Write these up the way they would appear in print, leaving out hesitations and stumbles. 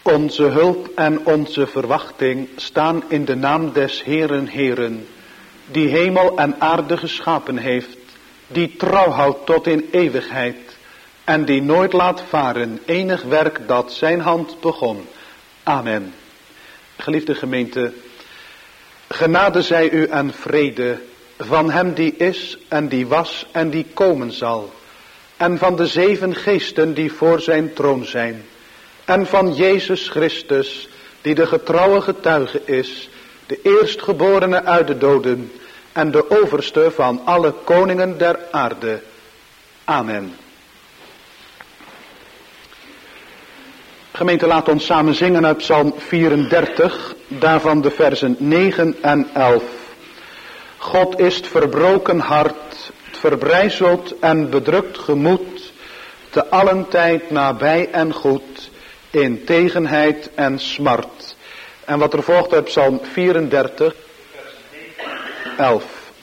Onze hulp en onze verwachting staan in de naam des Heeren Heeren, die hemel en aarde geschapen heeft, die trouw houdt tot in eeuwigheid en die nooit laat varen enig werk dat zijn hand begon. Amen. Geliefde gemeente, genade zij u en vrede van hem die is en die was en die komen zal, en van de 7 geesten die voor zijn troon zijn, en van Jezus Christus, die de getrouwe getuige is, de eerstgeborene uit de doden en de overste van alle koningen der aarde. Amen. Gemeente, laat ons samen zingen uit Psalm 34, daarvan de versen 9 en 11. God is het verbroken hart, het verbrijzeld en bedrukt gemoed, te allen tijd nabij en goed, in tegenheid en smart. En wat er volgt uit Psalm 34, vers 9 en 11.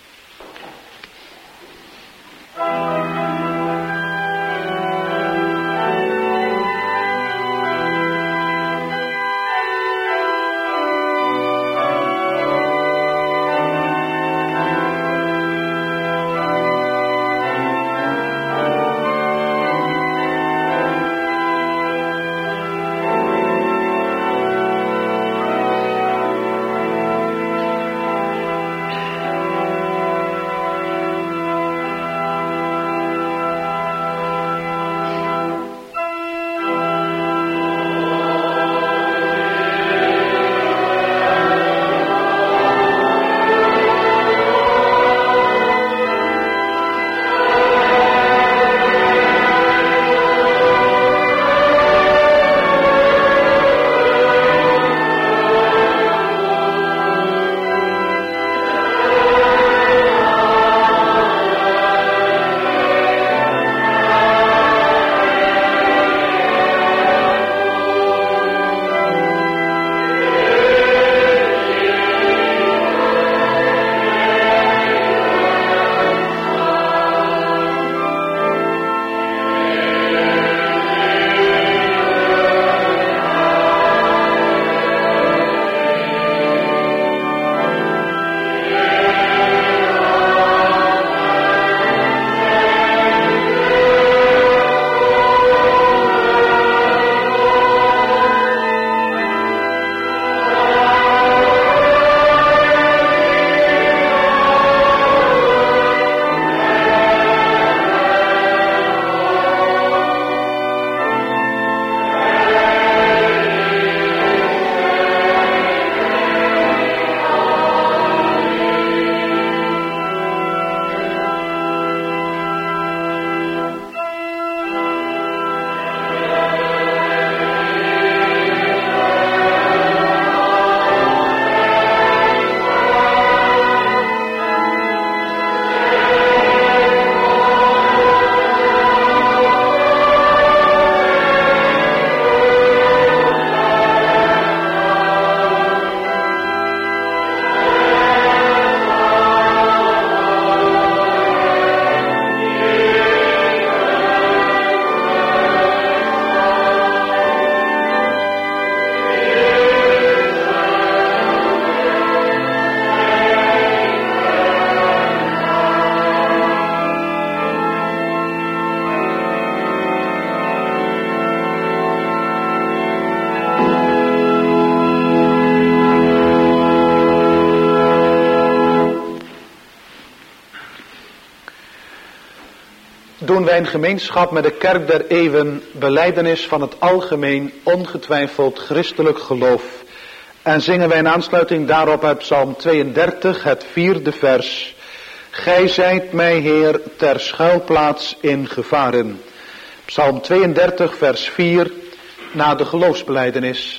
Doen wij in gemeenschap met de kerk der eeuwen belijdenis van het algemeen ongetwijfeld christelijk geloof. En zingen wij in aansluiting daarop uit Psalm 32 het 4e vers. Gij zijt mij Heer ter schuilplaats in gevaren. Psalm 32 vers 4 na de geloofsbelijdenis.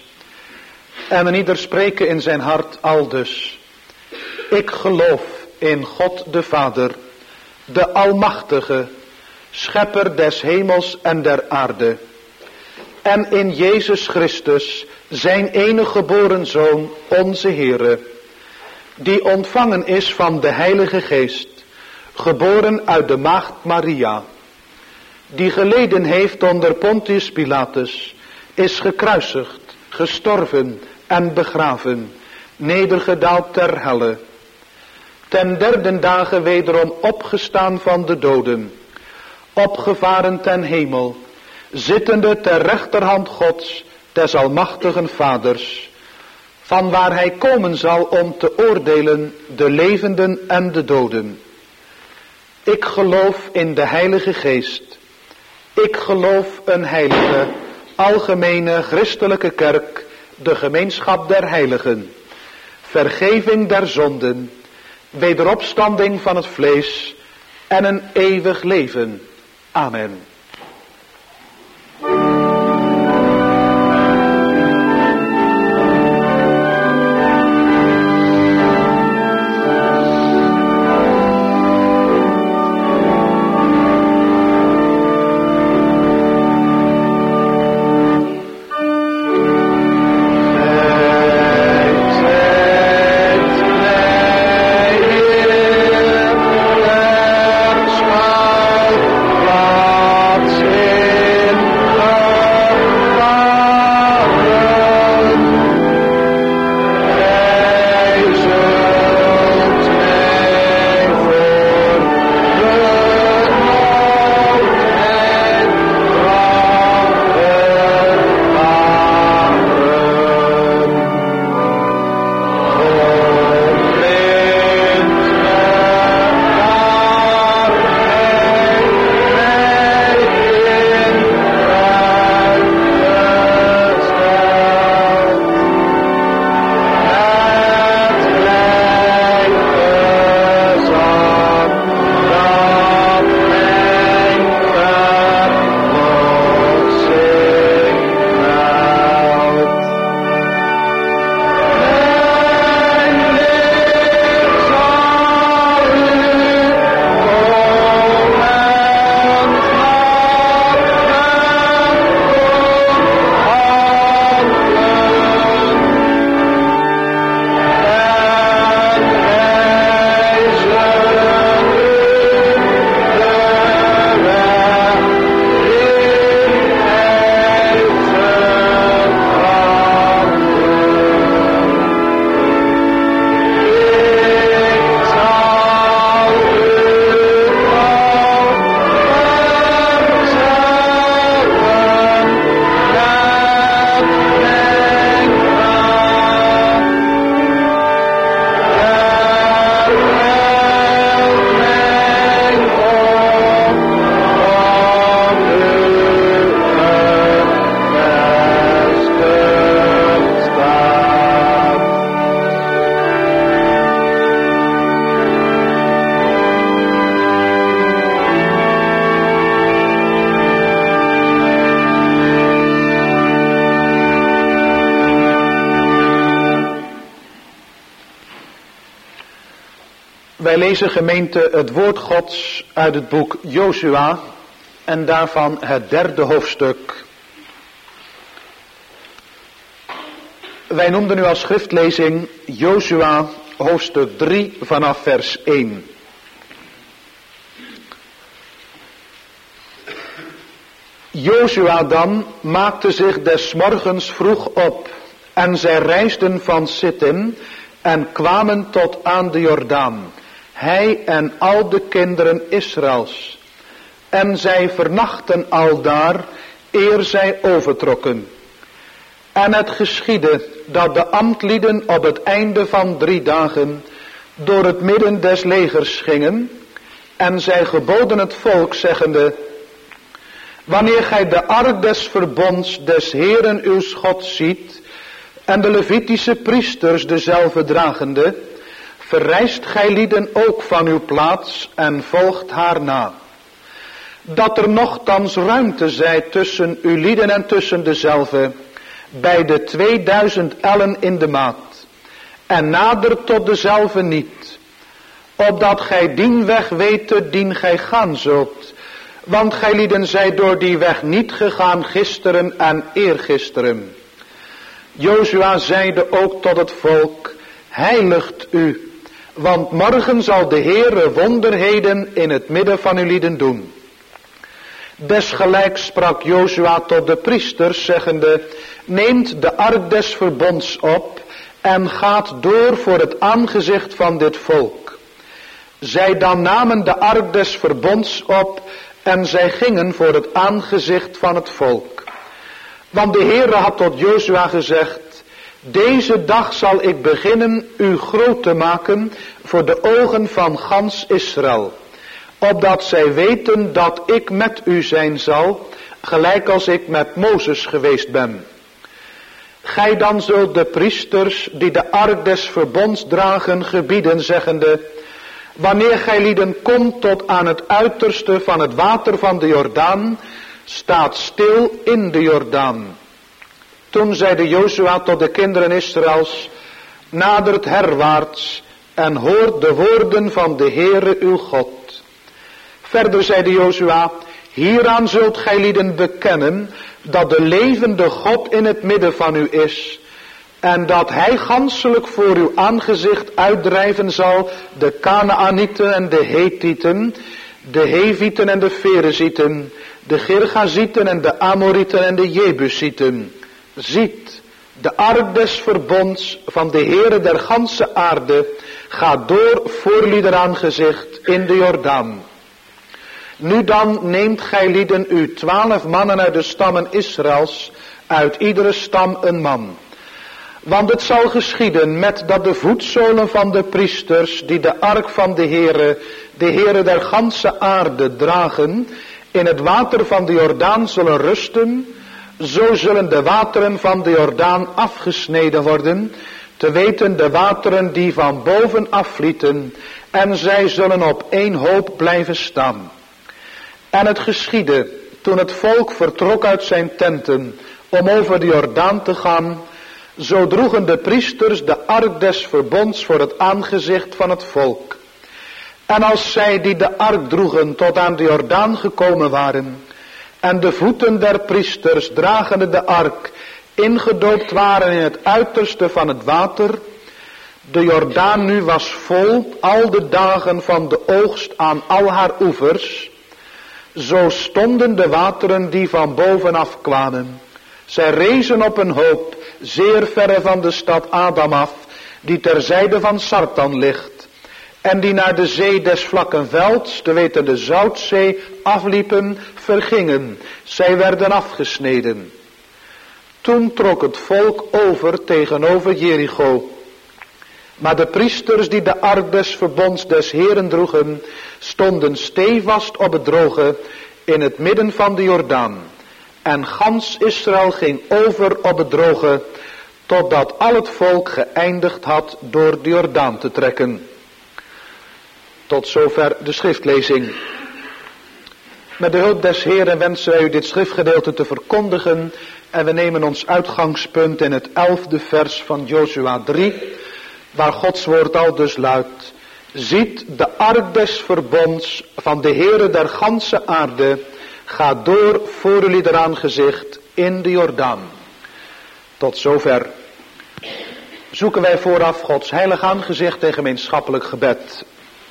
En een ieder spreken in zijn hart aldus. Ik geloof in God de Vader, de Almachtige, Schepper des hemels en der aarde. En in Jezus Christus, zijn enige geboren Zoon, onze Heere, die ontvangen is van de Heilige Geest, geboren uit de maagd Maria, die geleden heeft onder Pontius Pilatus, is gekruisigd, gestorven en begraven, nedergedaald ter helle, ten derde dagen wederom opgestaan van de doden, opgevaren ten hemel, zittende ter rechterhand Gods, des almachtigen Vaders, van waar hij komen zal om te oordelen de levenden en de doden. Ik geloof in de Heilige Geest. Ik geloof een heilige, algemene christelijke kerk, de gemeenschap der heiligen, vergeving der zonden, wederopstanding van het vlees en een eeuwig leven. Amen. Wij lezen, gemeente, het woord Gods uit het boek Josua en daarvan het 3e hoofdstuk. Wij noemden nu als schriftlezing Josua hoofdstuk 3 vanaf vers 1. Josua dan maakte zich des morgens vroeg op en zij reisden van Sittim en kwamen tot aan de Jordaan, hij en al de kinderen Israëls. En zij vernachten aldaar, eer zij overtrokken. En het geschiedde dat de ambtlieden op het einde van 3 dagen door het midden des legers gingen. En zij geboden het volk, zeggende: wanneer gij de ark des verbonds des Heeren uw Gods ziet, en de Levitische priesters dezelfde dragende, verrijst gij lieden ook van uw plaats en volgt haar na. Dat er nochtans ruimte zij tussen uw lieden en tussen dezelfde, bij de 2000 ellen in de maat, en nader tot dezelfde niet, opdat gij dien weg wete dien gij gaan zult, want gij lieden zij door die weg niet gegaan gisteren en eergisteren. Josua zeide ook tot het volk: heiligt u, want morgen zal de Heere wonderheden in het midden van uw lieden doen. Desgelijks sprak Jozua tot de priesters, zeggende: neemt de ark des verbonds op en gaat door voor het aangezicht van dit volk. Zij dan namen de ark des verbonds op en zij gingen voor het aangezicht van het volk. Want de Heere had tot Jozua gezegd: deze dag zal ik beginnen u groot te maken voor de ogen van gans Israël, opdat zij weten dat ik met u zijn zal, gelijk als ik met Mozes geweest ben. Gij dan zult de priesters die de ark des verbonds dragen gebieden, zeggende: wanneer gij lieden komt tot aan het uiterste van het water van de Jordaan, staat stil in de Jordaan. Toen zeide Jozua tot de kinderen Israëls: nadert herwaarts en hoort de woorden van de Heere uw God. Verder zeide Jozua: hieraan zult gij lieden bekennen dat de levende God in het midden van u is, en dat hij ganselijk voor uw aangezicht uitdrijven zal de Kanaanieten en de Hethieten, de Hevieten en de Ferezieten, de Girgazieten en de Amorieten en de Jebusieten. Ziet, de ark des verbonds van de Heere der ganse aarde gaat door voor lieder aangezicht in de Jordaan. Nu dan neemt gij lieden u 12 mannen uit de stammen Israëls, uit iedere stam een man. Want het zal geschieden met dat de voetzolen van de priesters die de ark van de Heere der ganse aarde dragen, in het water van de Jordaan zullen rusten. Zo zullen de wateren van de Jordaan afgesneden worden, te weten de wateren die van boven afvlieten, en zij zullen op één hoop blijven staan. En het geschiedde, toen het volk vertrok uit zijn tenten, om over de Jordaan te gaan, zo droegen de priesters de ark des verbonds voor het aangezicht van het volk. En als zij die de ark droegen tot aan de Jordaan gekomen waren, en de voeten der priesters dragende de ark ingedoopt waren in het uiterste van het water, de Jordaan nu was vol al de dagen van de oogst aan al haar oevers, zo stonden de wateren die van bovenaf kwamen. Zij rezen op een hoop, zeer verre van de stad Adam af, die ter zijde van Sartan ligt, en die naar de zee des vlakken velds, te weten de Zoutzee, afliepen, vergingen. Zij werden afgesneden. Toen trok het volk over tegenover Jericho. Maar de priesters die de ark des verbonds des Heeren droegen, stonden stevast op het droge in het midden van de Jordaan. En gans Israël ging over op het droge, totdat al het volk geëindigd had door de Jordaan te trekken. Tot zover de schriftlezing. Met de hulp des Heeren wensen wij u dit schriftgedeelte te verkondigen. En we nemen ons uitgangspunt in het 11e vers van Jozua 3. Waar Gods woord al dus luidt: ziet, de ark des verbonds van de Heere der ganse aarde gaat door voor uw lieder aangezicht in de Jordaan. Tot zover. Zoeken wij vooraf Gods heilig aangezicht en gemeenschappelijk gebed.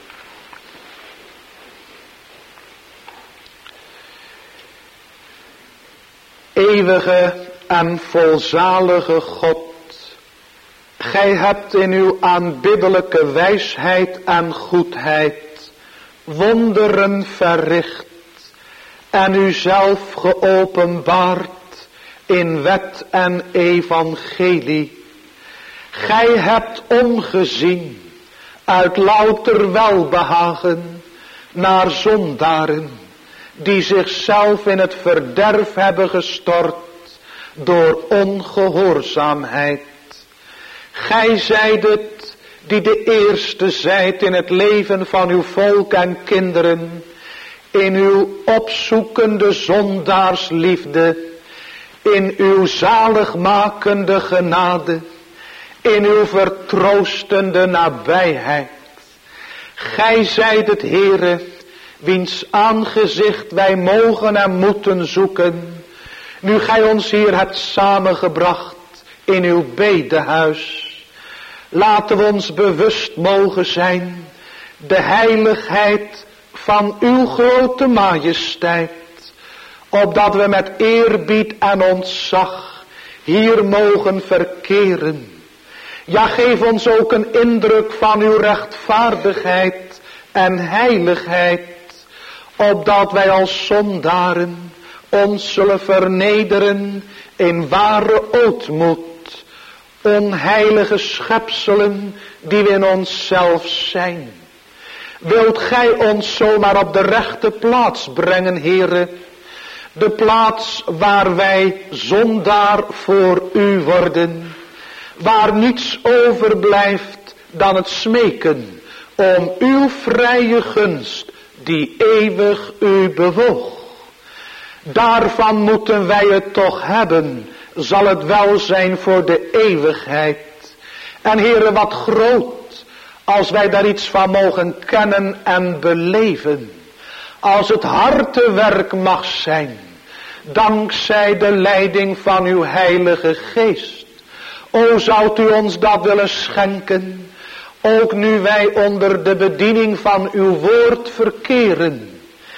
Eeuwige en volzalige God, gij hebt in uw aanbiddelijke wijsheid en goedheid wonderen verricht en uzelf geopenbaard in wet en evangelie. Gij hebt omgezien uit louter welbehagen naar zondaren die zichzelf in het verderf hebben gestort door ongehoorzaamheid. Gij zijt het die de eerste zijt in het leven van uw volk en kinderen, in uw opzoekende zondaarsliefde, in uw zaligmakende genade, in uw vertroostende nabijheid. Gij zijt het Heere, wiens aangezicht wij mogen en moeten zoeken, nu gij ons hier hebt samengebracht in uw bedehuis. Laten we ons bewust mogen zijn de heiligheid van uw grote majesteit, opdat we met eerbied en ontzag hier mogen verkeren. Ja, geef ons ook een indruk van uw rechtvaardigheid en heiligheid, opdat wij als zondaren ons zullen vernederen in ware ootmoed, onheilige schepselen die we in onszelf zijn. Wilt gij ons zomaar op de rechte plaats brengen, Heere, de plaats waar wij zondaar voor u worden, waar niets overblijft dan het smeken om uw vrije gunst die eeuwig u bewoog. Daarvan moeten wij het toch hebben, zal het wel zijn voor de eeuwigheid. En Heere, wat groot als wij daar iets van mogen kennen en beleven. Als het hartewerk mag zijn, dankzij de leiding van uw Heilige Geest. O, zoudt u ons dat willen schenken, ook nu wij onder de bediening van uw woord verkeren.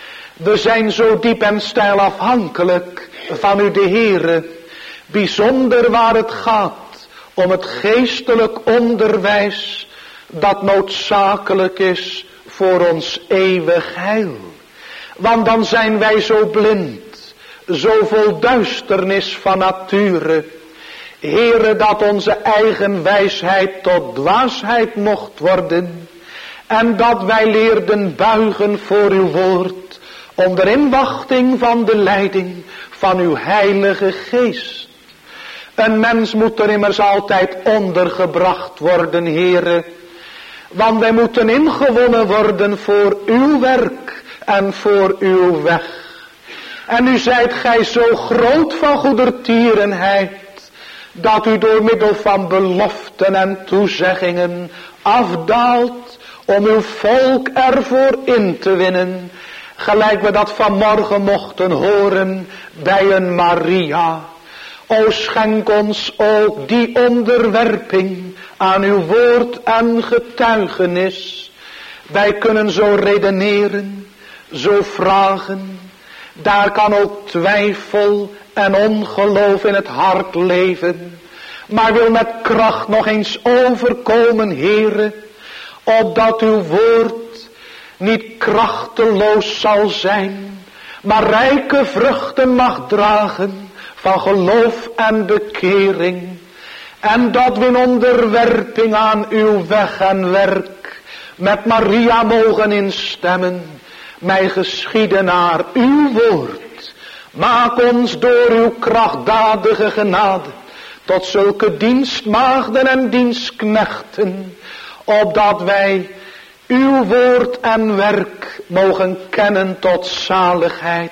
We zijn zo diep en steil afhankelijk van u, de Heere, bijzonder waar het gaat om het geestelijk onderwijs dat noodzakelijk is voor ons eeuwig heil. Want dan zijn wij zo blind, zo vol duisternis van nature, Heere, dat onze eigen wijsheid tot dwaasheid mocht worden, en dat wij leerden buigen voor uw woord, onder inwachting van de leiding van uw Heilige Geest. Een mens moet er immers altijd ondergebracht worden, Heere, want wij moeten ingewonnen worden voor uw werk en voor uw weg. En nu zijt gij zo groot van goedertierenheid, dat u door middel van beloften en toezeggingen afdaalt om uw volk ervoor in te winnen, gelijk we dat vanmorgen mochten horen bij een Maria. O, schenk ons ook die onderwerping aan uw woord en getuigenis. Wij kunnen zo redeneren, zo vragen. Daar kan ook twijfel en ongeloof in het hart leven. Maar wil met kracht nog eens overkomen, Heere, opdat uw woord niet krachteloos zal zijn, maar rijke vruchten mag dragen van geloof en bekering. En dat we in onderwerping aan uw weg en werk met Maria mogen instemmen. Mij geschieden naar uw woord. Maak ons door uw krachtdadige genade tot zulke dienstmaagden en dienstknechten, opdat wij uw woord en werk mogen kennen tot zaligheid.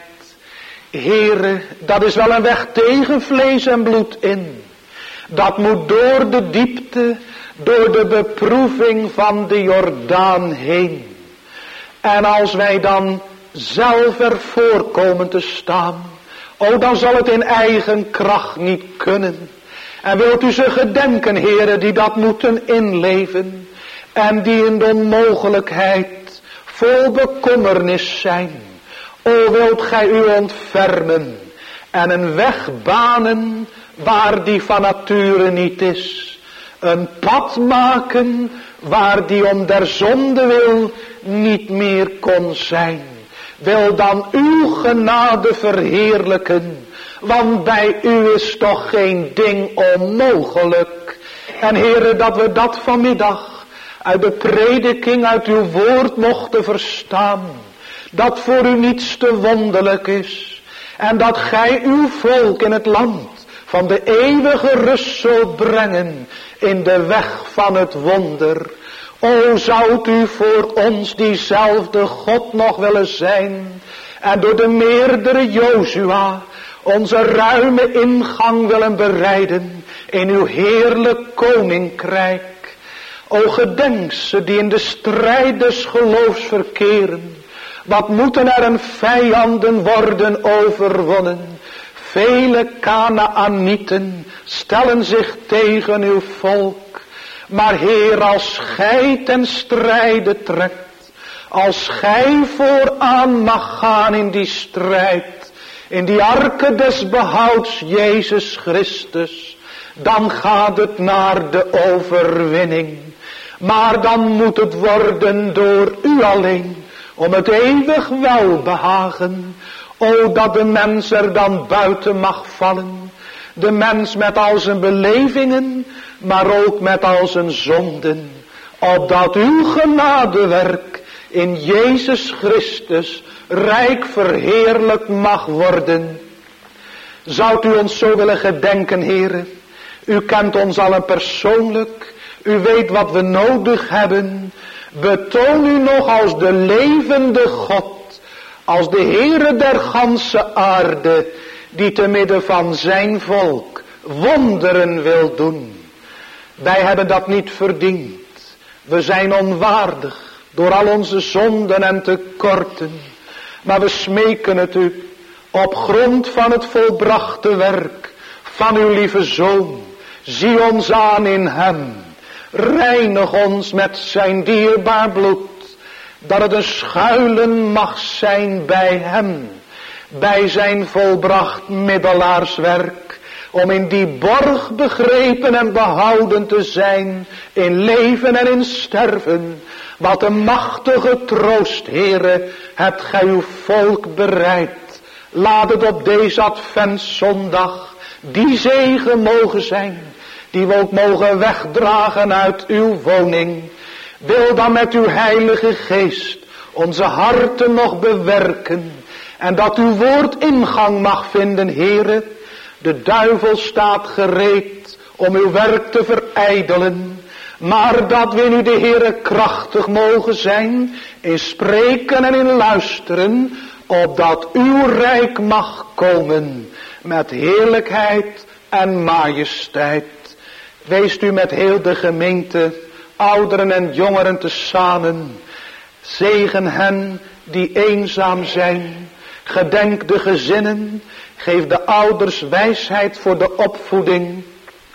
Heere, dat is wel een weg tegen vlees en bloed in. Dat moet door de diepte, door de beproeving van de Jordaan heen. En als wij dan zelf ervoor komen te staan, o, dan zal het in eigen kracht niet kunnen. En wilt u ze gedenken, Heere, die dat moeten inleven en die in de onmogelijkheid vol bekommernis zijn. O, wilt gij u ontfermen en een weg banen waar die van nature niet is. Een pad maken waar die om der zonde wil niet meer kon zijn. Wil dan uw genade verheerlijken, want bij u is toch geen ding onmogelijk. En Heere, dat we dat vanmiddag uit de prediking, uit uw woord mochten verstaan, dat voor u niets te wonderlijk is, en dat gij uw volk in het land van de eeuwige rust zult brengen in de weg van het wonder. O, zoudt u voor ons diezelfde God nog willen zijn en door de meerdere Jozua onze ruime ingang willen bereiden in uw heerlijk koninkrijk. O, gedenk ze die in de strijd des geloofs verkeren. Wat moeten er een vijanden worden overwonnen? Vele Kanaanieten stellen zich tegen uw volk. Maar Heer, als gij ten strijde trekt, als gij vooraan mag gaan in die strijd, in die arke des behouds Jezus Christus, dan gaat het naar de overwinning. Maar dan moet het worden door u alleen, om het eeuwig welbehagen. O, dat de mens er dan buiten mag vallen. De mens met al zijn belevingen, maar ook met al zijn zonden. Opdat uw genadewerk in Jezus Christus rijk verheerlijkt mag worden. Zou u ons zo willen gedenken, Heere? U kent ons allen persoonlijk. U weet wat we nodig hebben. Betoon u nog als de levende God, als de Heere der ganse aarde, die te midden van zijn volk wonderen wil doen. Wij hebben dat niet verdiend. We zijn onwaardig door al onze zonden en tekorten. Maar we smeken het u op grond van het volbrachte werk van uw lieve Zoon. Zie ons aan in hem. Reinig ons met zijn dierbaar bloed. Dat het een schuilen mag zijn bij hem. Bij zijn volbracht middelaarswerk. Om in die borg begrepen en behouden te zijn. In leven en in sterven. Wat een machtige troost, Heere, hebt gij uw volk bereid. Laat het op deze adventszondag die zegen mogen zijn. Die we ook mogen wegdragen uit uw woning. Wil dan met uw heilige geest onze harten nog bewerken. En dat uw woord ingang mag vinden, Heere. De duivel staat gereed om uw werk te verijdelen. Maar dat we in u de Heere krachtig mogen zijn. In spreken en in luisteren. Opdat uw rijk mag komen. Met heerlijkheid en majesteit. Wees u met heel de gemeente, ouderen en jongeren tezamen. Zegen hen die eenzaam zijn. Gedenk de gezinnen. Geef de ouders wijsheid voor de opvoeding.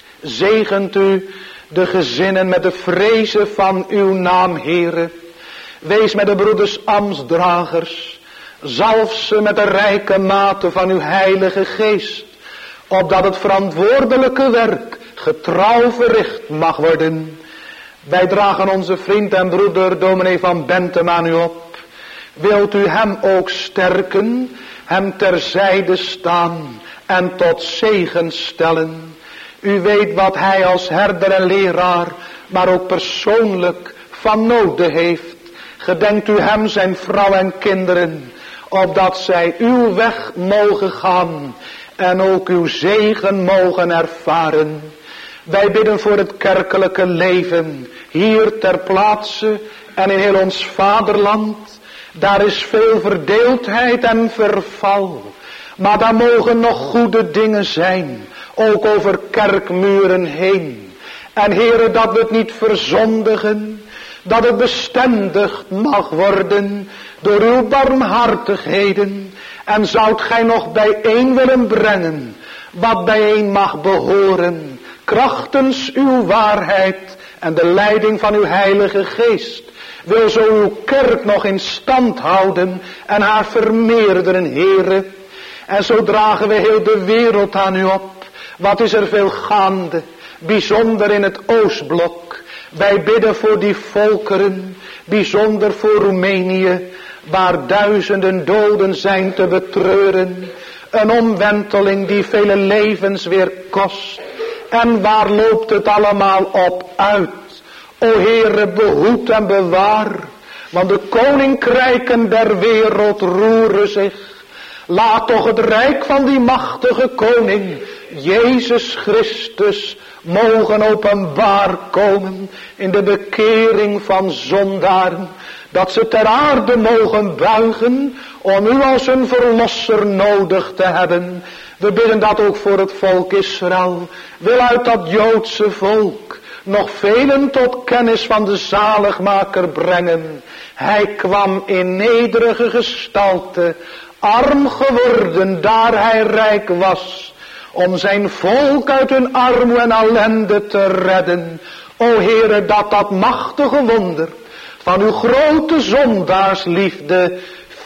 Zegent u de gezinnen met de vrezen van uw naam, Heere. Wees met de broeders ambtsdragers. Zalf ze met de rijke mate van uw heilige geest. Opdat het verantwoordelijke werk getrouw verricht mag worden. Wij dragen onze vriend en broeder dominee van Bentem aan u op. Wilt u hem ook sterken, hem terzijde staan en tot zegen stellen. U weet wat hij als herder en leraar, maar ook persoonlijk van noden heeft. Gedenkt u hem, zijn vrouw en kinderen, opdat zij uw weg mogen gaan en ook uw zegen mogen ervaren. Wij bidden voor het kerkelijke leven, hier ter plaatse en in heel ons vaderland. Daar is veel verdeeldheid en verval, maar daar mogen nog goede dingen zijn, ook over kerkmuren heen. En Heere, dat we het niet verzondigen, dat het bestendig mag worden door uw barmhartigheden. En zoudt gij nog bijeen willen brengen, wat bijeen mag behoren, krachtens uw waarheid en de leiding van uw heilige geest. Wil zo uw kerk nog in stand houden en haar vermeerderen, Heere. En zo dragen we heel de wereld aan u op. Wat is er veel gaande, bijzonder in het Oostblok. Wij bidden voor die volkeren, bijzonder voor Roemenië, waar duizenden doden zijn te betreuren. Een omwenteling die vele levens weer kost. En waar loopt het allemaal op uit? O Heere, behoed en bewaar, want de koninkrijken der wereld roeren zich. Laat toch het rijk van die machtige koning, Jezus Christus, mogen openbaar komen in de bekering van zondaren. Dat ze ter aarde mogen buigen om u als hun verlosser nodig te hebben. We bidden dat ook voor het volk Israël. Wil uit dat Joodse volk nog velen tot kennis van de zaligmaker brengen. Hij kwam in nederige gestalte, arm geworden daar hij rijk was, om zijn volk uit hun armoede en ellende te redden. O Heere, dat machtige wonder van uw grote zondaarsliefde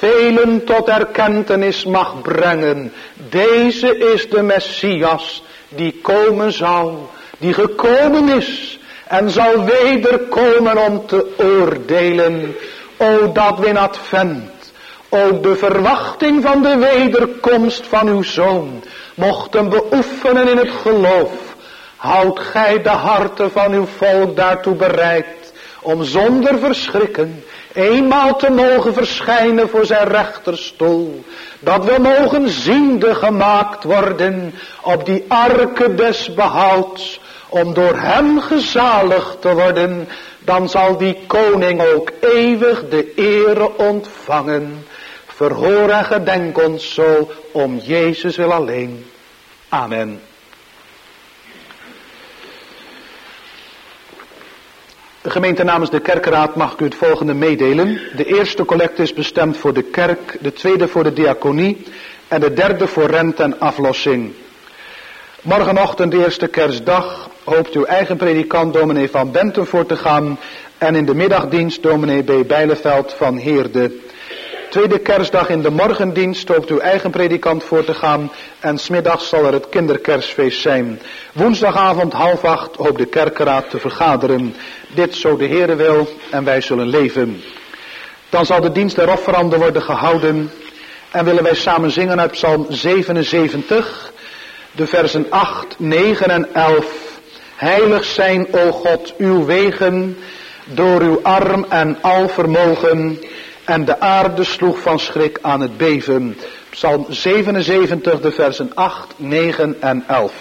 velen tot erkentenis mag brengen. Deze is de Messias die komen zou, die gekomen is en zal wederkomen om te oordelen. O dat we in advent ook de verwachting van de wederkomst van uw Zoon mochten beoefenen in het geloof. Houdt gij de harten van uw volk daartoe bereid om zonder verschrikken eenmaal te mogen verschijnen voor zijn rechterstoel. Dat we mogen ziende gemaakt worden op die arke des behouds, om door hem gezaligd te worden. Dan zal die koning ook eeuwig de ere ontvangen. Verhoor en gedenk ons zo om Jezus wil alleen. Amen. De gemeente namens de kerkenraad mag ik u het volgende meedelen. De eerste collecte is bestemd voor de kerk, de tweede voor de diaconie en de derde voor rente en aflossing. Morgenochtend, de eerste kerstdag, hoopt uw eigen predikant dominee Van Benten voor te gaan en in de middagdienst dominee B. Bijleveld van Heerde. Tweede kerstdag in de morgendienst hoopt uw eigen predikant voor te gaan en 's middags zal er het kinderkerstfeest zijn. Woensdagavond 7:30 hoopt de kerkenraad te vergaderen. Dit zo de Heere wil en wij zullen leven. Dan zal de dienst der offeranden worden gehouden en willen wij samen zingen uit Psalm 77, de versen 8, 9 en 11. Heilig zijn, o God, uw wegen, door uw arm en al vermogen. En de aarde sloeg van schrik aan het beven. Psalm 77, de versen 8, 9 en 11.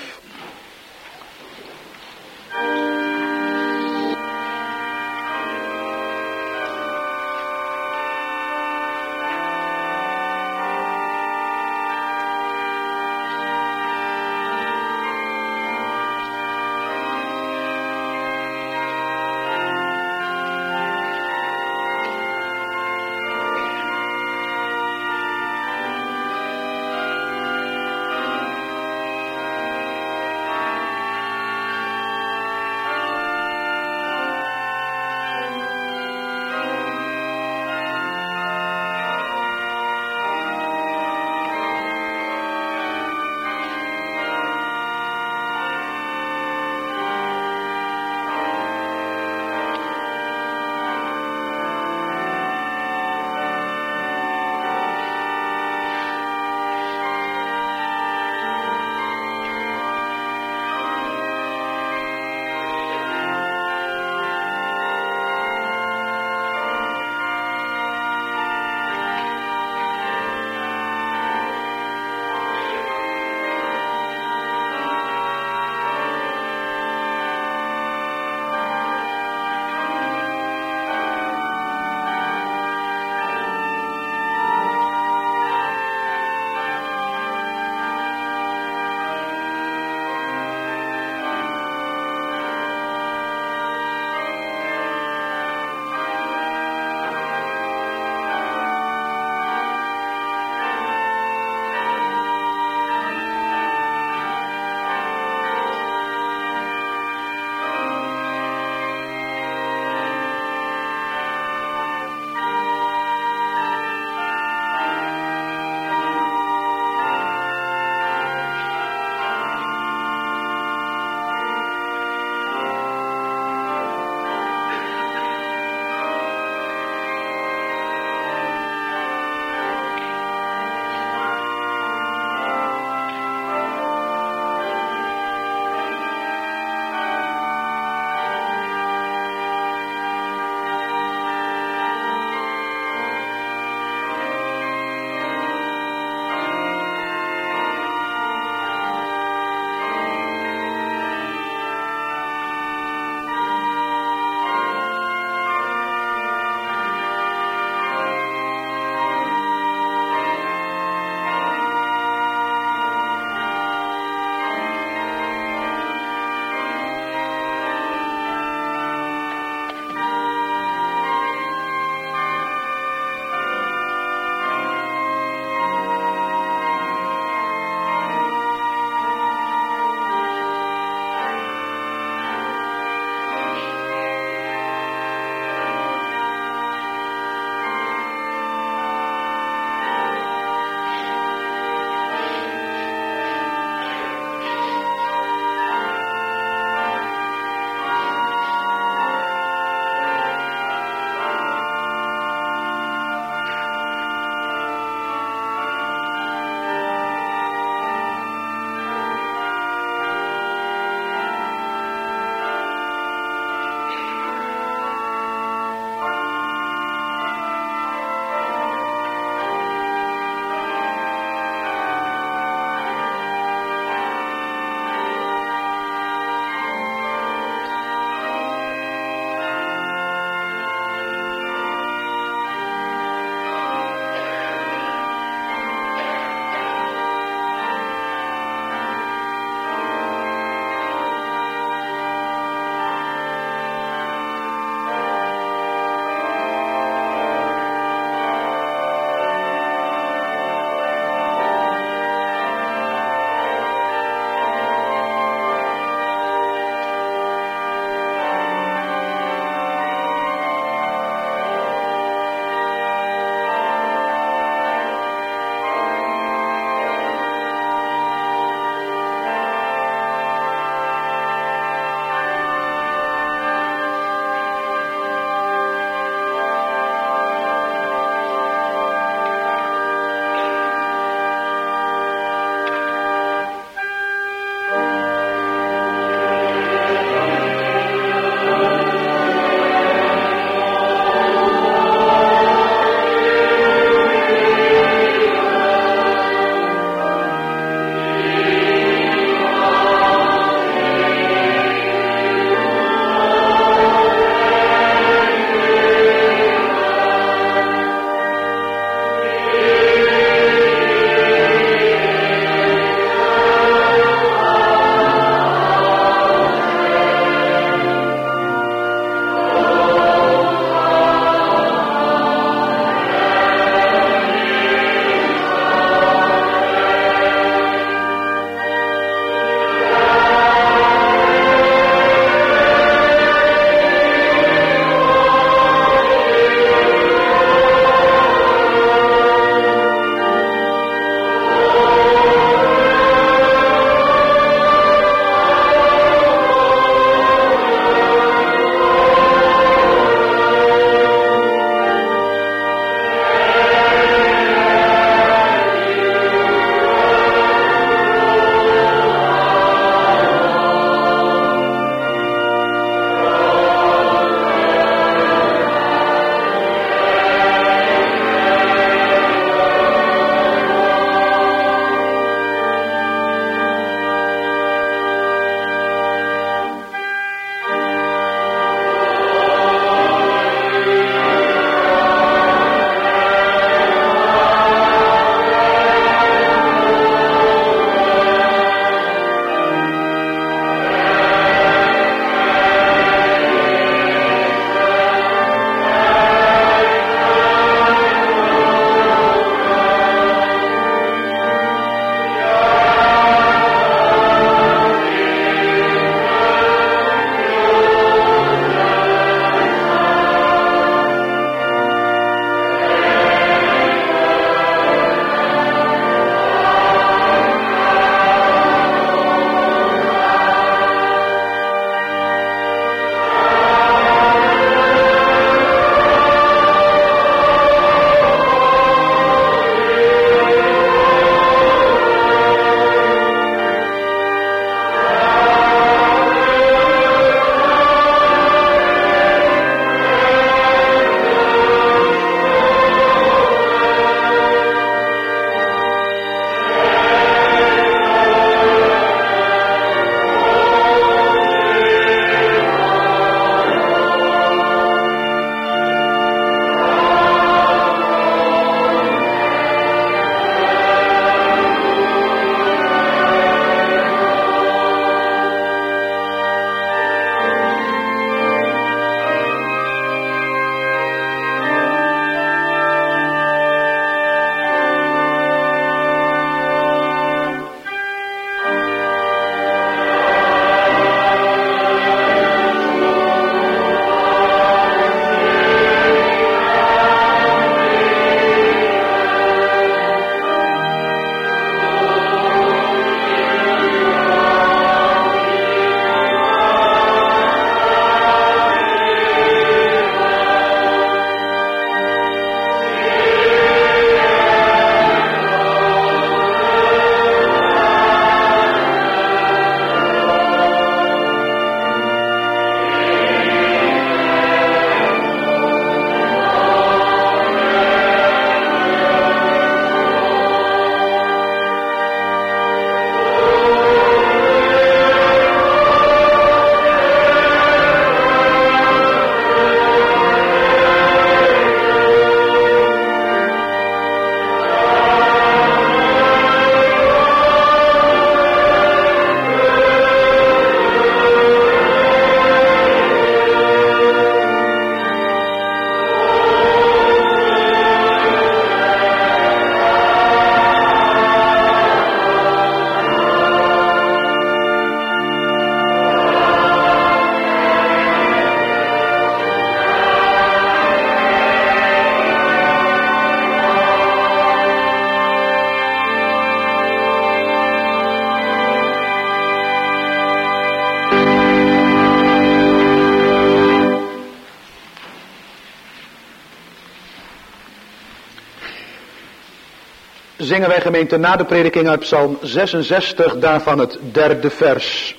zingen wij gemeente na de prediking uit Psalm 66, daarvan het 3e vers.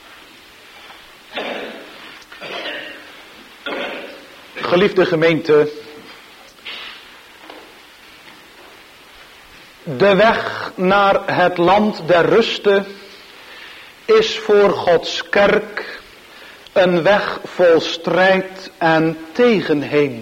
Geliefde gemeente, de weg naar het land der ruste is voor Gods kerk een weg vol strijd en tegenheen.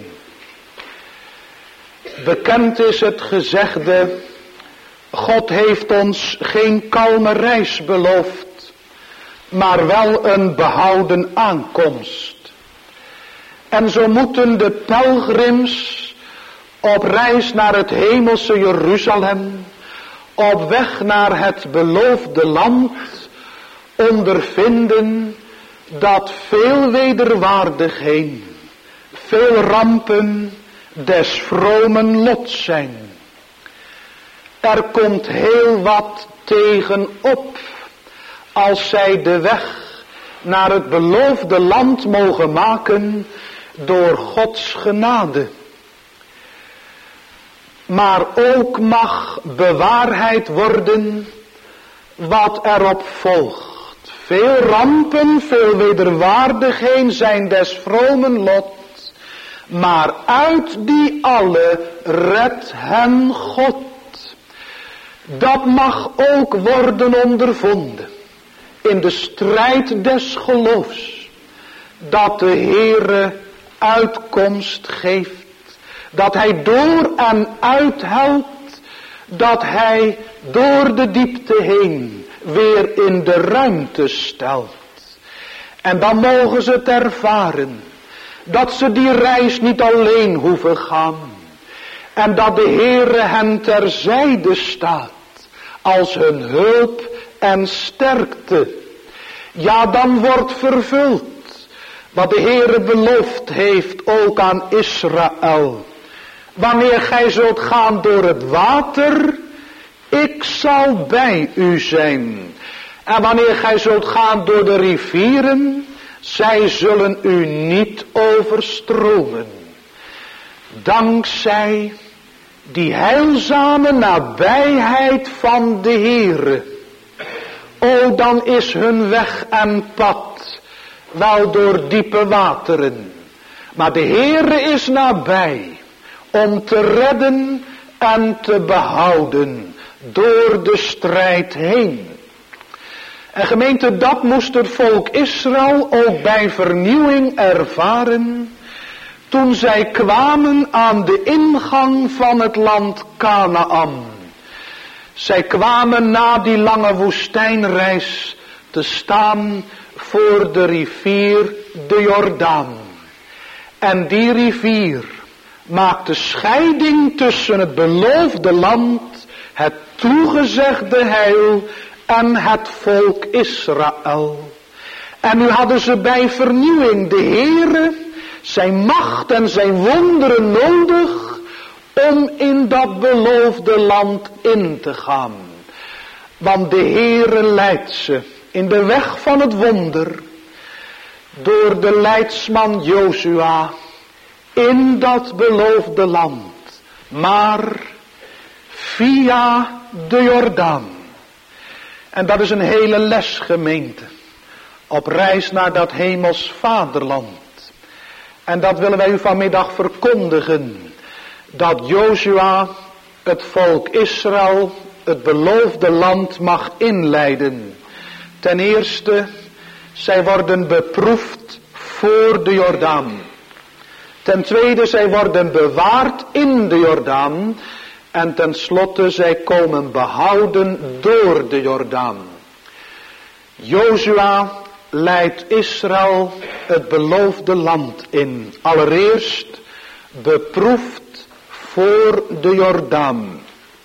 Bekend is het gezegde, God heeft ons geen kalme reis beloofd, maar wel een behouden aankomst. En zo moeten de pelgrims op reis naar het hemelse Jeruzalem, op weg naar het beloofde land, ondervinden dat veel wederwaardigheden, veel rampen des vromen lot zijn. Er komt heel wat tegenop als zij de weg naar het beloofde land mogen maken door Gods genade. Maar ook mag bewaarheid worden wat erop volgt. Veel rampen, veel wederwaardigheden zijn des vromen lot. Maar uit die alle redt hen God. Dat mag ook worden ondervonden in de strijd des geloofs. Dat de Heere uitkomst geeft. Dat hij door en uithelpt. Dat hij door de diepte heen weer in de ruimte stelt. En dan mogen ze het ervaren. Dat ze die reis niet alleen hoeven gaan. En dat de Heere hen terzijde staat. Als hun hulp en sterkte. Ja, dan wordt vervuld wat de Heere beloofd heeft ook aan Israël. Wanneer gij zult gaan door het water, ik zal bij u zijn. En wanneer gij zult gaan door de rivieren, zij zullen u niet overstromen. Dankzij die heilzame nabijheid van de Heere. O, dan is hun weg en pad wel door diepe wateren. Maar de Heere is nabij om te redden en te behouden door de strijd heen. En gemeente, dat moest het volk Israël ook bij vernieuwing ervaren. Toen zij kwamen aan de ingang van het land Kanaan. Zij kwamen na die lange woestijnreis te staan voor de rivier de Jordaan. En die rivier maakt de scheiding tussen het beloofde land, het toegezegde heil en het volk Israël. En nu hadden ze bij vernieuwing de Heere, zijn macht en zijn wonderen nodig om in dat beloofde land in te gaan. Want de Heere leidt ze in de weg van het wonder door de leidsman Jozua in dat beloofde land. Maar via de Jordaan. En dat is een hele les, gemeente. Op reis naar dat hemels vaderland. En dat willen wij u vanmiddag verkondigen. Dat Jozua het volk Israël het beloofde land mag inleiden. Ten eerste, zij worden beproefd voor de Jordaan. Ten tweede, zij worden bewaard in de Jordaan. En ten slotte, zij komen behouden door de Jordaan. Jozua leidt Israël het beloofde land in. Allereerst beproefd voor de Jordaan.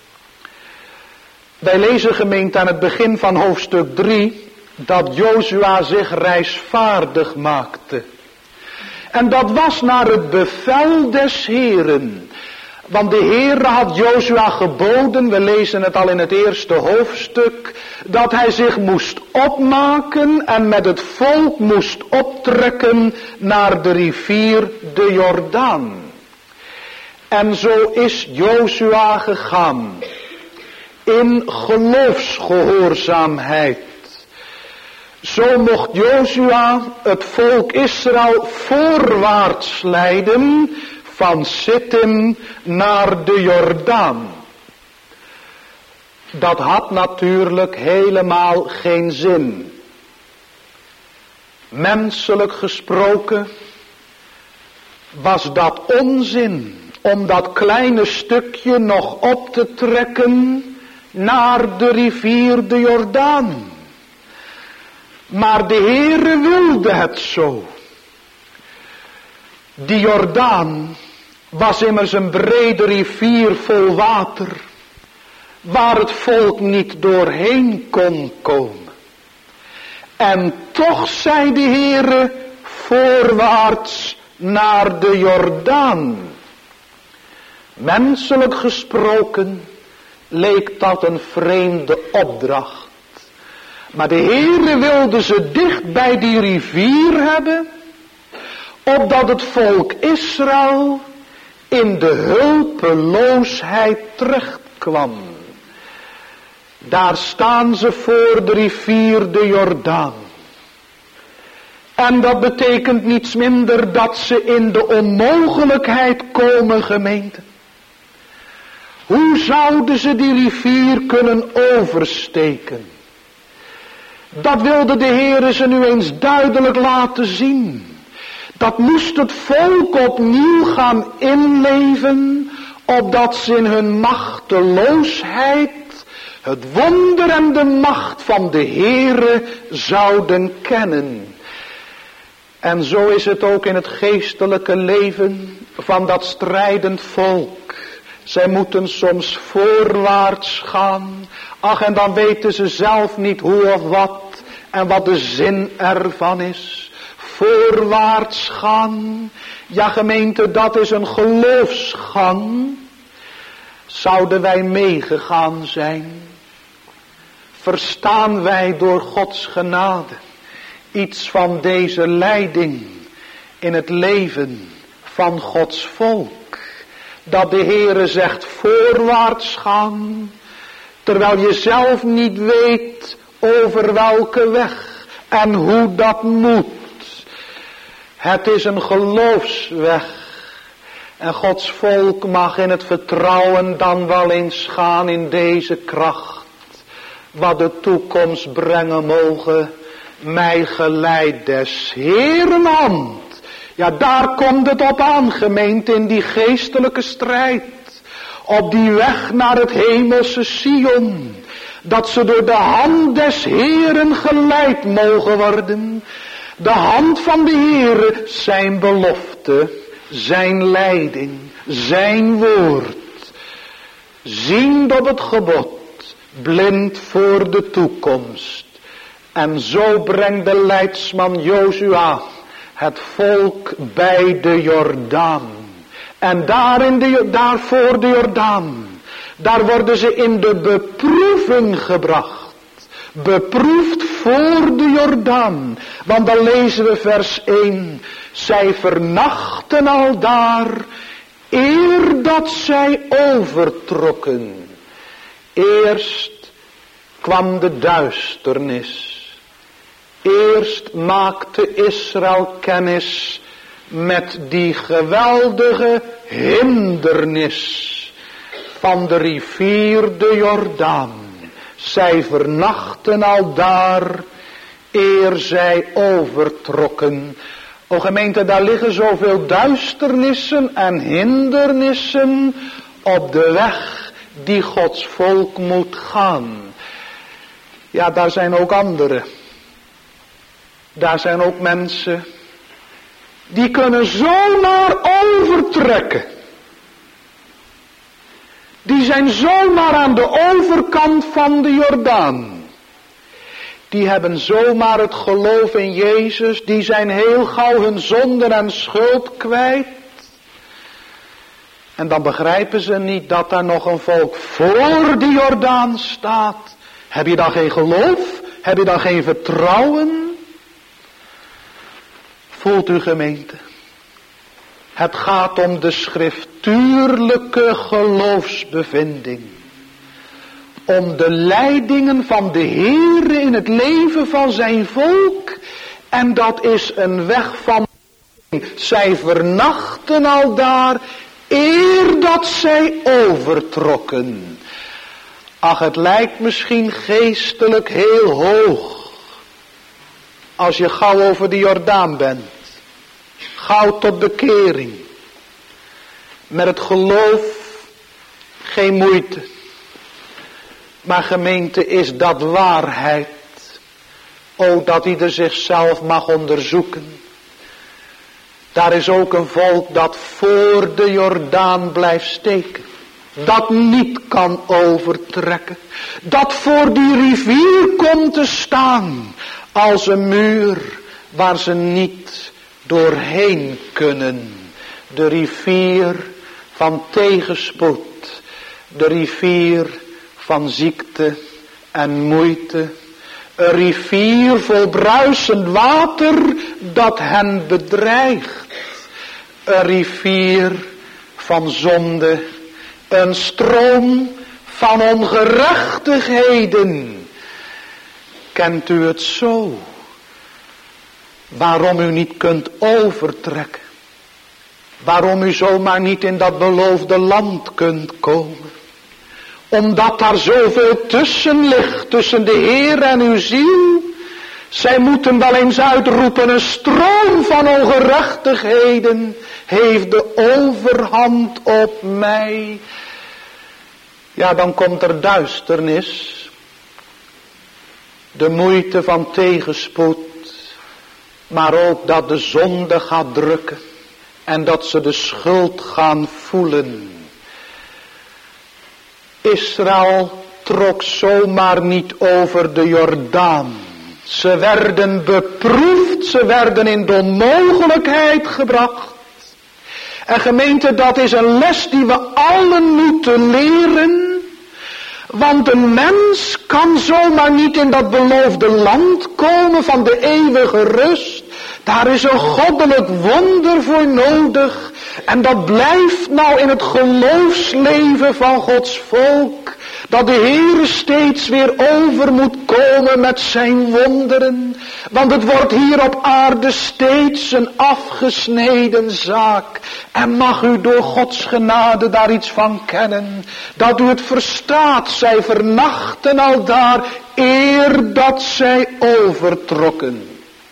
Wij lezen, gemeente, aan het begin van hoofdstuk 3... dat Jozua zich reisvaardig maakte. En dat was naar het bevel des Heeren. Want de Heere had Jozua geboden, we lezen het al in het eerste hoofdstuk, dat hij zich moest opmaken en met het volk moest optrekken naar de rivier de Jordaan. En zo is Jozua gegaan. in geloofsgehoorzaamheid. Zo mocht Jozua het volk Israël voorwaarts leiden van Sittim naar de Jordaan. Dat had natuurlijk helemaal geen zin. Menselijk gesproken was dat onzin om dat kleine stukje nog op te trekken naar de rivier de Jordaan. Maar de Heere wilde het zo. Die Jordaan was immers een brede rivier vol water, waar het volk niet doorheen kon komen. En toch zei de Heere voorwaarts naar de Jordaan. Menselijk gesproken leek dat een vreemde opdracht. Maar de Heere wilde ze dicht bij die rivier hebben, opdat het volk Israël in de hulpeloosheid terechtkwam. Daar staan ze voor de rivier de Jordaan. En dat betekent niets minder dat ze in de onmogelijkheid komen, gemeente. Hoe zouden ze die rivier kunnen oversteken? Dat wilde de Heere ze nu eens duidelijk laten zien. Dat moest het volk opnieuw gaan inleven, opdat ze in hun machteloosheid het wonder en de macht van de Heere zouden kennen. En zo is het ook in het geestelijke leven van dat strijdend volk. Zij moeten soms voorwaarts gaan. Ach, en dan weten ze zelf niet hoe of wat en wat de zin ervan is. Voorwaarts gaan. Ja, gemeente, dat is een geloofsgang. Zouden wij meegegaan zijn? Verstaan wij door Gods genade iets van deze leiding in het leven van Gods volk? Dat de Heere zegt voorwaarts gaan, terwijl je zelf niet weet over welke weg en hoe dat moet. Het is een geloofsweg. En Gods volk mag in het vertrouwen dan wel eens gaan in deze kracht. Wat de toekomst brengen mogen, mij geleid des Heeren hand. Ja, daar komt het op aan, gemeente, in die geestelijke strijd. Op die weg naar het hemelse Sion. Dat ze door de hand des Heeren geleid mogen worden. De hand van de Heere, zijn belofte, zijn leiding, zijn woord. Ziend op het gebod, blind voor de toekomst. En zo brengt de leidsman Jozua het volk bij de Jordaan. En daar voor de Jordaan, daar worden ze in de beproeving gebracht. Beproefd voor de Jordaan. Want dan lezen we vers 1. Zij vernachten al daar, eer dat zij overtrokken. Eerst kwam de duisternis. Eerst maakte Israël kennis met die geweldige hindernis van de rivier de Jordaan. Zij vernachten al daar, eer zij overtrokken. O gemeente, daar liggen zoveel duisternissen en hindernissen op de weg die Gods volk moet gaan. Ja, daar zijn ook anderen. Daar zijn ook mensen die kunnen zomaar overtrekken. Die zijn zomaar aan de overkant van de Jordaan. Die hebben zomaar het geloof in Jezus. Die zijn heel gauw hun zonden en schuld kwijt. En dan begrijpen ze niet dat daar nog een volk voor de Jordaan staat. Heb je dan geen geloof? Heb je dan geen vertrouwen? Voelt u, gemeente? Het gaat om de schriftuurlijke geloofsbevinding. om de leidingen van de Heere in het leven van zijn volk. En dat is een weg van... Zij vernachten al daar, eer dat zij overtrokken. Ach, het lijkt misschien geestelijk heel hoog. Als je gauw over de Jordaan bent. Gauw tot bekering. Met het geloof geen moeite. Maar gemeente, is dat waarheid? O, dat ieder zichzelf mag onderzoeken. Daar is ook een volk dat voor de Jordaan blijft steken. Dat niet kan overtrekken. Dat voor die rivier komt te staan. Als een muur waar ze niet doorheen kunnen. De rivier van tegenspoed. De rivier van ziekte en moeite. Een rivier vol bruisend water dat hen bedreigt. Een rivier van zonde. Een stroom van ongerechtigheden. Kent u het zo? Waarom u niet kunt overtrekken? Waarom u zomaar niet in dat beloofde land kunt komen? Omdat daar zoveel tussen ligt, tussen de Heer en uw ziel. Zij moeten wel eens uitroepen, een stroom van ongerechtigheden heeft de overhand op mij. Ja, dan komt er duisternis. De moeite van tegenspoed. Maar ook dat de zonde gaat drukken. En dat ze de schuld gaan voelen. Israël trok zomaar niet over de Jordaan. Ze werden beproefd, ze werden in de onmogelijkheid gebracht. En gemeente, dat is een les die we allen moeten leren. Want een mens kan zomaar niet in dat beloofde land komen van de eeuwige rust. Daar is een goddelijk wonder voor nodig. En dat blijft nou in het geloofsleven van Gods volk. Dat de Heer steeds weer over moet komen met zijn wonderen. Want het wordt hier op aarde steeds een afgesneden zaak. En mag u door Gods genade daar iets van kennen. Dat u het verstaat, zij vernachten al daar eer dat zij overtrokken.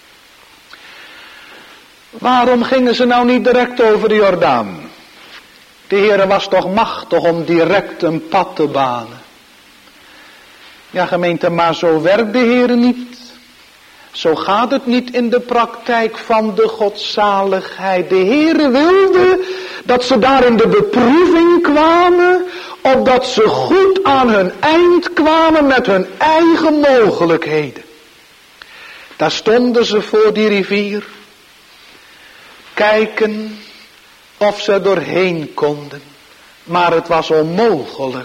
Waarom gingen ze nou niet direct over de Jordaan? De Heere was toch machtig om direct een pad te banen. Ja gemeente, maar zo werkt de Heere niet. Zo gaat het niet in de praktijk van de godzaligheid. De Heere wilde dat ze daar in de beproeving kwamen, opdat ze goed aan hun eind kwamen met hun eigen mogelijkheden. Daar stonden ze voor die rivier. Kijken of ze doorheen konden. Maar het was onmogelijk.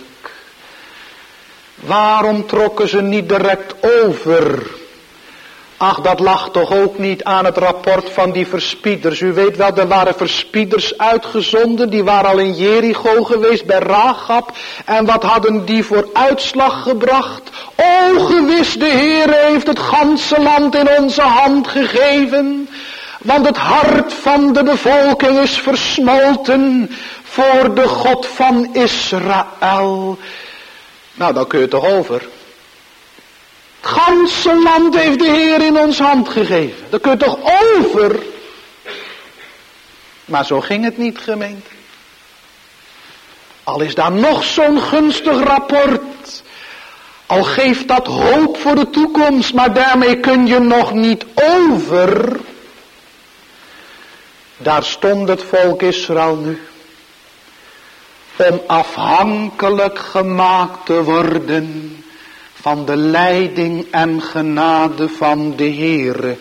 Waarom trokken ze niet direct over? Ach, dat lag toch ook niet aan het rapport van die verspieders. U weet wel, er waren verspieders uitgezonden. Die waren al in Jericho geweest bij Rahab. En wat hadden die voor uitslag gebracht? O, gewis, de Heer heeft het ganse land in onze hand gegeven. Want het hart van de bevolking is versmolten voor de God van Israël. Nou, dan kun je toch over. Het ganse land heeft de Heer in ons hand gegeven. Dan kun je toch over. Maar zo ging het niet, gemeente. Al is daar nog zo'n gunstig rapport. Al geeft dat hoop voor de toekomst. Maar daarmee kun je nog niet over. Daar stond het volk Israël nu. Om afhankelijk gemaakt te worden van de leiding en genade van de Heere.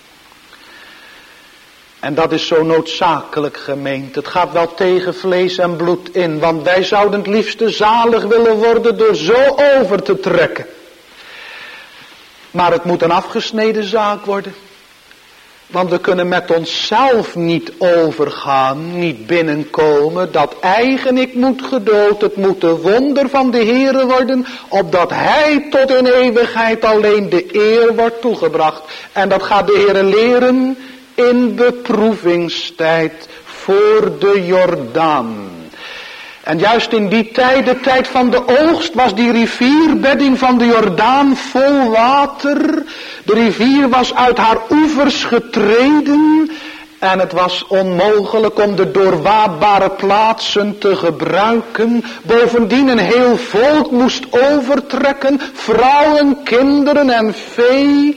En dat is zo noodzakelijk, gemeente. Het gaat wel tegen vlees en bloed in. Want wij zouden het liefste zalig willen worden door zo over te trekken. Maar het moet een afgesneden zaak worden. Want we kunnen met onszelf niet overgaan, niet binnenkomen. Dat eigen ik moet gedood, het moet de wonder van de Heere worden, opdat Hij tot in eeuwigheid alleen de eer wordt toegebracht. En dat gaat de Heere leren in beproevingstijd voor de Jordaan. En juist in die tijd, de tijd van de oogst, was die rivierbedding van de Jordaan vol water. De rivier was uit haar oevers getreden. En het was onmogelijk om de doorwaadbare plaatsen te gebruiken. Bovendien een heel volk moest overtrekken. Vrouwen, kinderen en vee.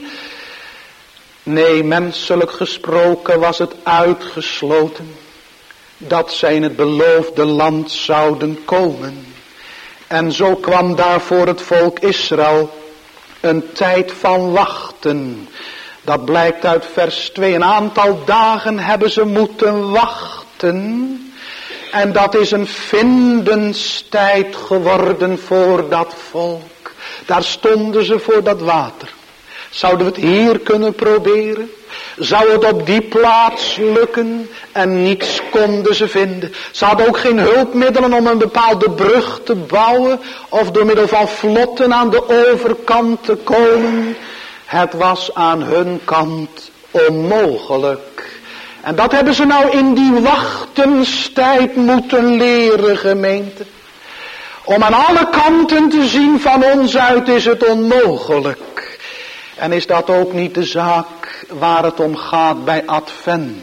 Nee, menselijk gesproken was het uitgesloten dat zij in het beloofde land zouden komen. En zo kwam daar voor het volk Israël een tijd van wachten. Dat blijkt uit vers 2. Een aantal dagen hebben ze moeten wachten. En dat is een vindenstijd geworden voor dat volk. Daar stonden ze voor dat water. Zouden we het hier kunnen proberen? Zou het op die plaats lukken? En niets konden ze vinden. Ze hadden ook geen hulpmiddelen om een bepaalde brug te bouwen. Of door middel van vlotten aan de overkant te komen. Het was aan hun kant onmogelijk. En dat hebben ze nou in die wachtenstijd moeten leren, gemeente. Om aan alle kanten te zien, van ons uit is het onmogelijk. En is dat ook niet de zaak waar het om gaat bij Advent?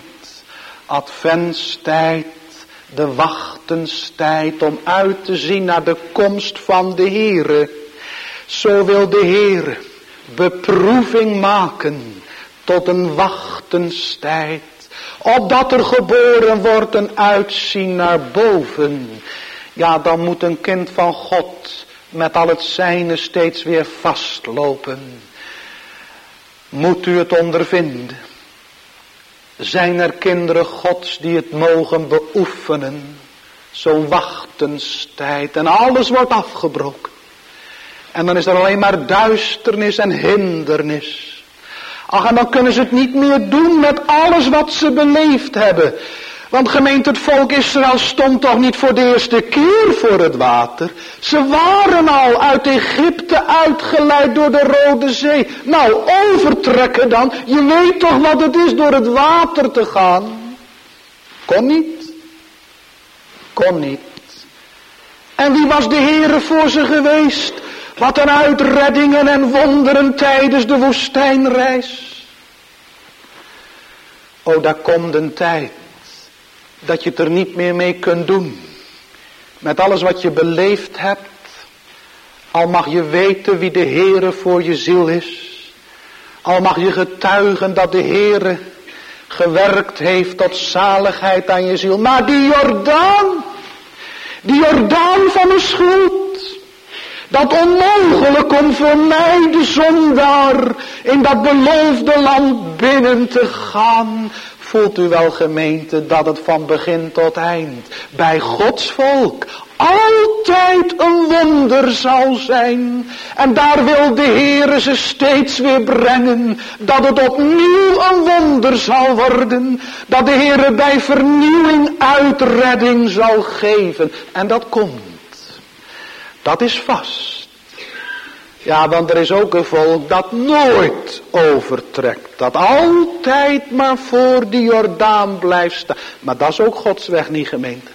Adventstijd, de wachtenstijd om uit te zien naar de komst van de Heere. Zo wil de Heere beproeving maken tot een wachtenstijd. Opdat er geboren wordt een uitzien naar boven. Ja, dan moet een kind van God met al het zijne steeds weer vastlopen. Moet u het ondervinden? Zijn er kinderen Gods die het mogen beoefenen? Zo'n wachtenstijd en alles wordt afgebroken. En dan is er alleen maar duisternis en hindernis. Ach, en dan kunnen ze het niet meer doen met alles wat ze beleefd hebben. Want gemeente, het volk Israël stond toch niet voor de eerste keer voor het water. Ze waren al uit Egypte uitgeleid door de Rode Zee. Nou, overtrekken dan. Je weet toch wat het is door het water te gaan. Kon niet. Kon niet. En wie was de Heere voor ze geweest? Wat een uitreddingen en wonderen tijdens de woestijnreis. O, daar komt een tijd dat je het er niet meer mee kunt doen. Met alles wat je beleefd hebt. Al mag je weten wie de Heere voor je ziel is. Al mag je getuigen dat de Heere gewerkt heeft tot zaligheid aan je ziel. Maar die Jordaan van de schuld. Dat onmogelijk om voor mij de zondaar in dat beloofde land binnen te gaan. Voelt u wel, gemeente, dat het van begin tot eind bij Gods volk altijd een wonder zal zijn. En daar wil de Heere ze steeds weer brengen. Dat het opnieuw een wonder zal worden. Dat de Heere bij vernieuwing uitredding zal geven. En dat komt. Dat is vast. Ja, want er is ook een volk dat nooit overtrekt. Dat altijd maar voor die Jordaan blijft staan. Maar dat is ook Gods weg niet, gemeente.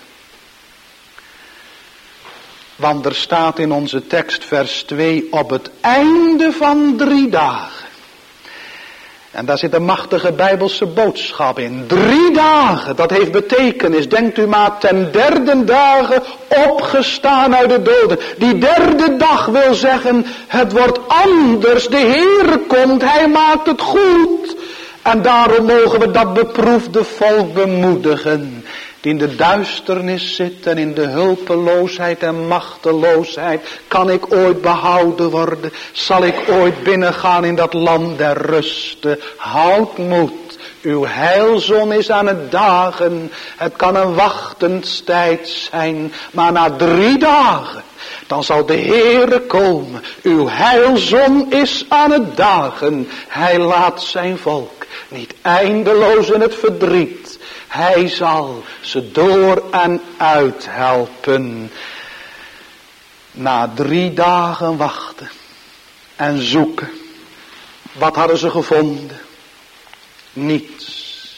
Want er staat in onze tekst vers 2 op het einde van 3 dagen. En daar zit een machtige Bijbelse boodschap in. 3 dagen, dat heeft betekenis. Denkt u maar, ten 3e dagen opgestaan uit de doden. Die 3e dag wil zeggen, het wordt anders. De Heere komt, Hij maakt het goed. En daarom mogen we dat beproefde volk bemoedigen. Die in de duisternis zit en in de hulpeloosheid en machteloosheid. Kan ik ooit behouden worden? Zal ik ooit binnengaan in dat land der rusten? Houd moed. Uw heilzon is aan het dagen. Het kan een wachtenstijd zijn. Maar na 3 dagen, dan zal de Heere komen. Uw heilzon is aan het dagen. Hij laat zijn volk niet eindeloos in het verdriet. Hij zal ze door en uit helpen. Na 3 dagen wachten en zoeken. Wat hadden ze gevonden? Niets.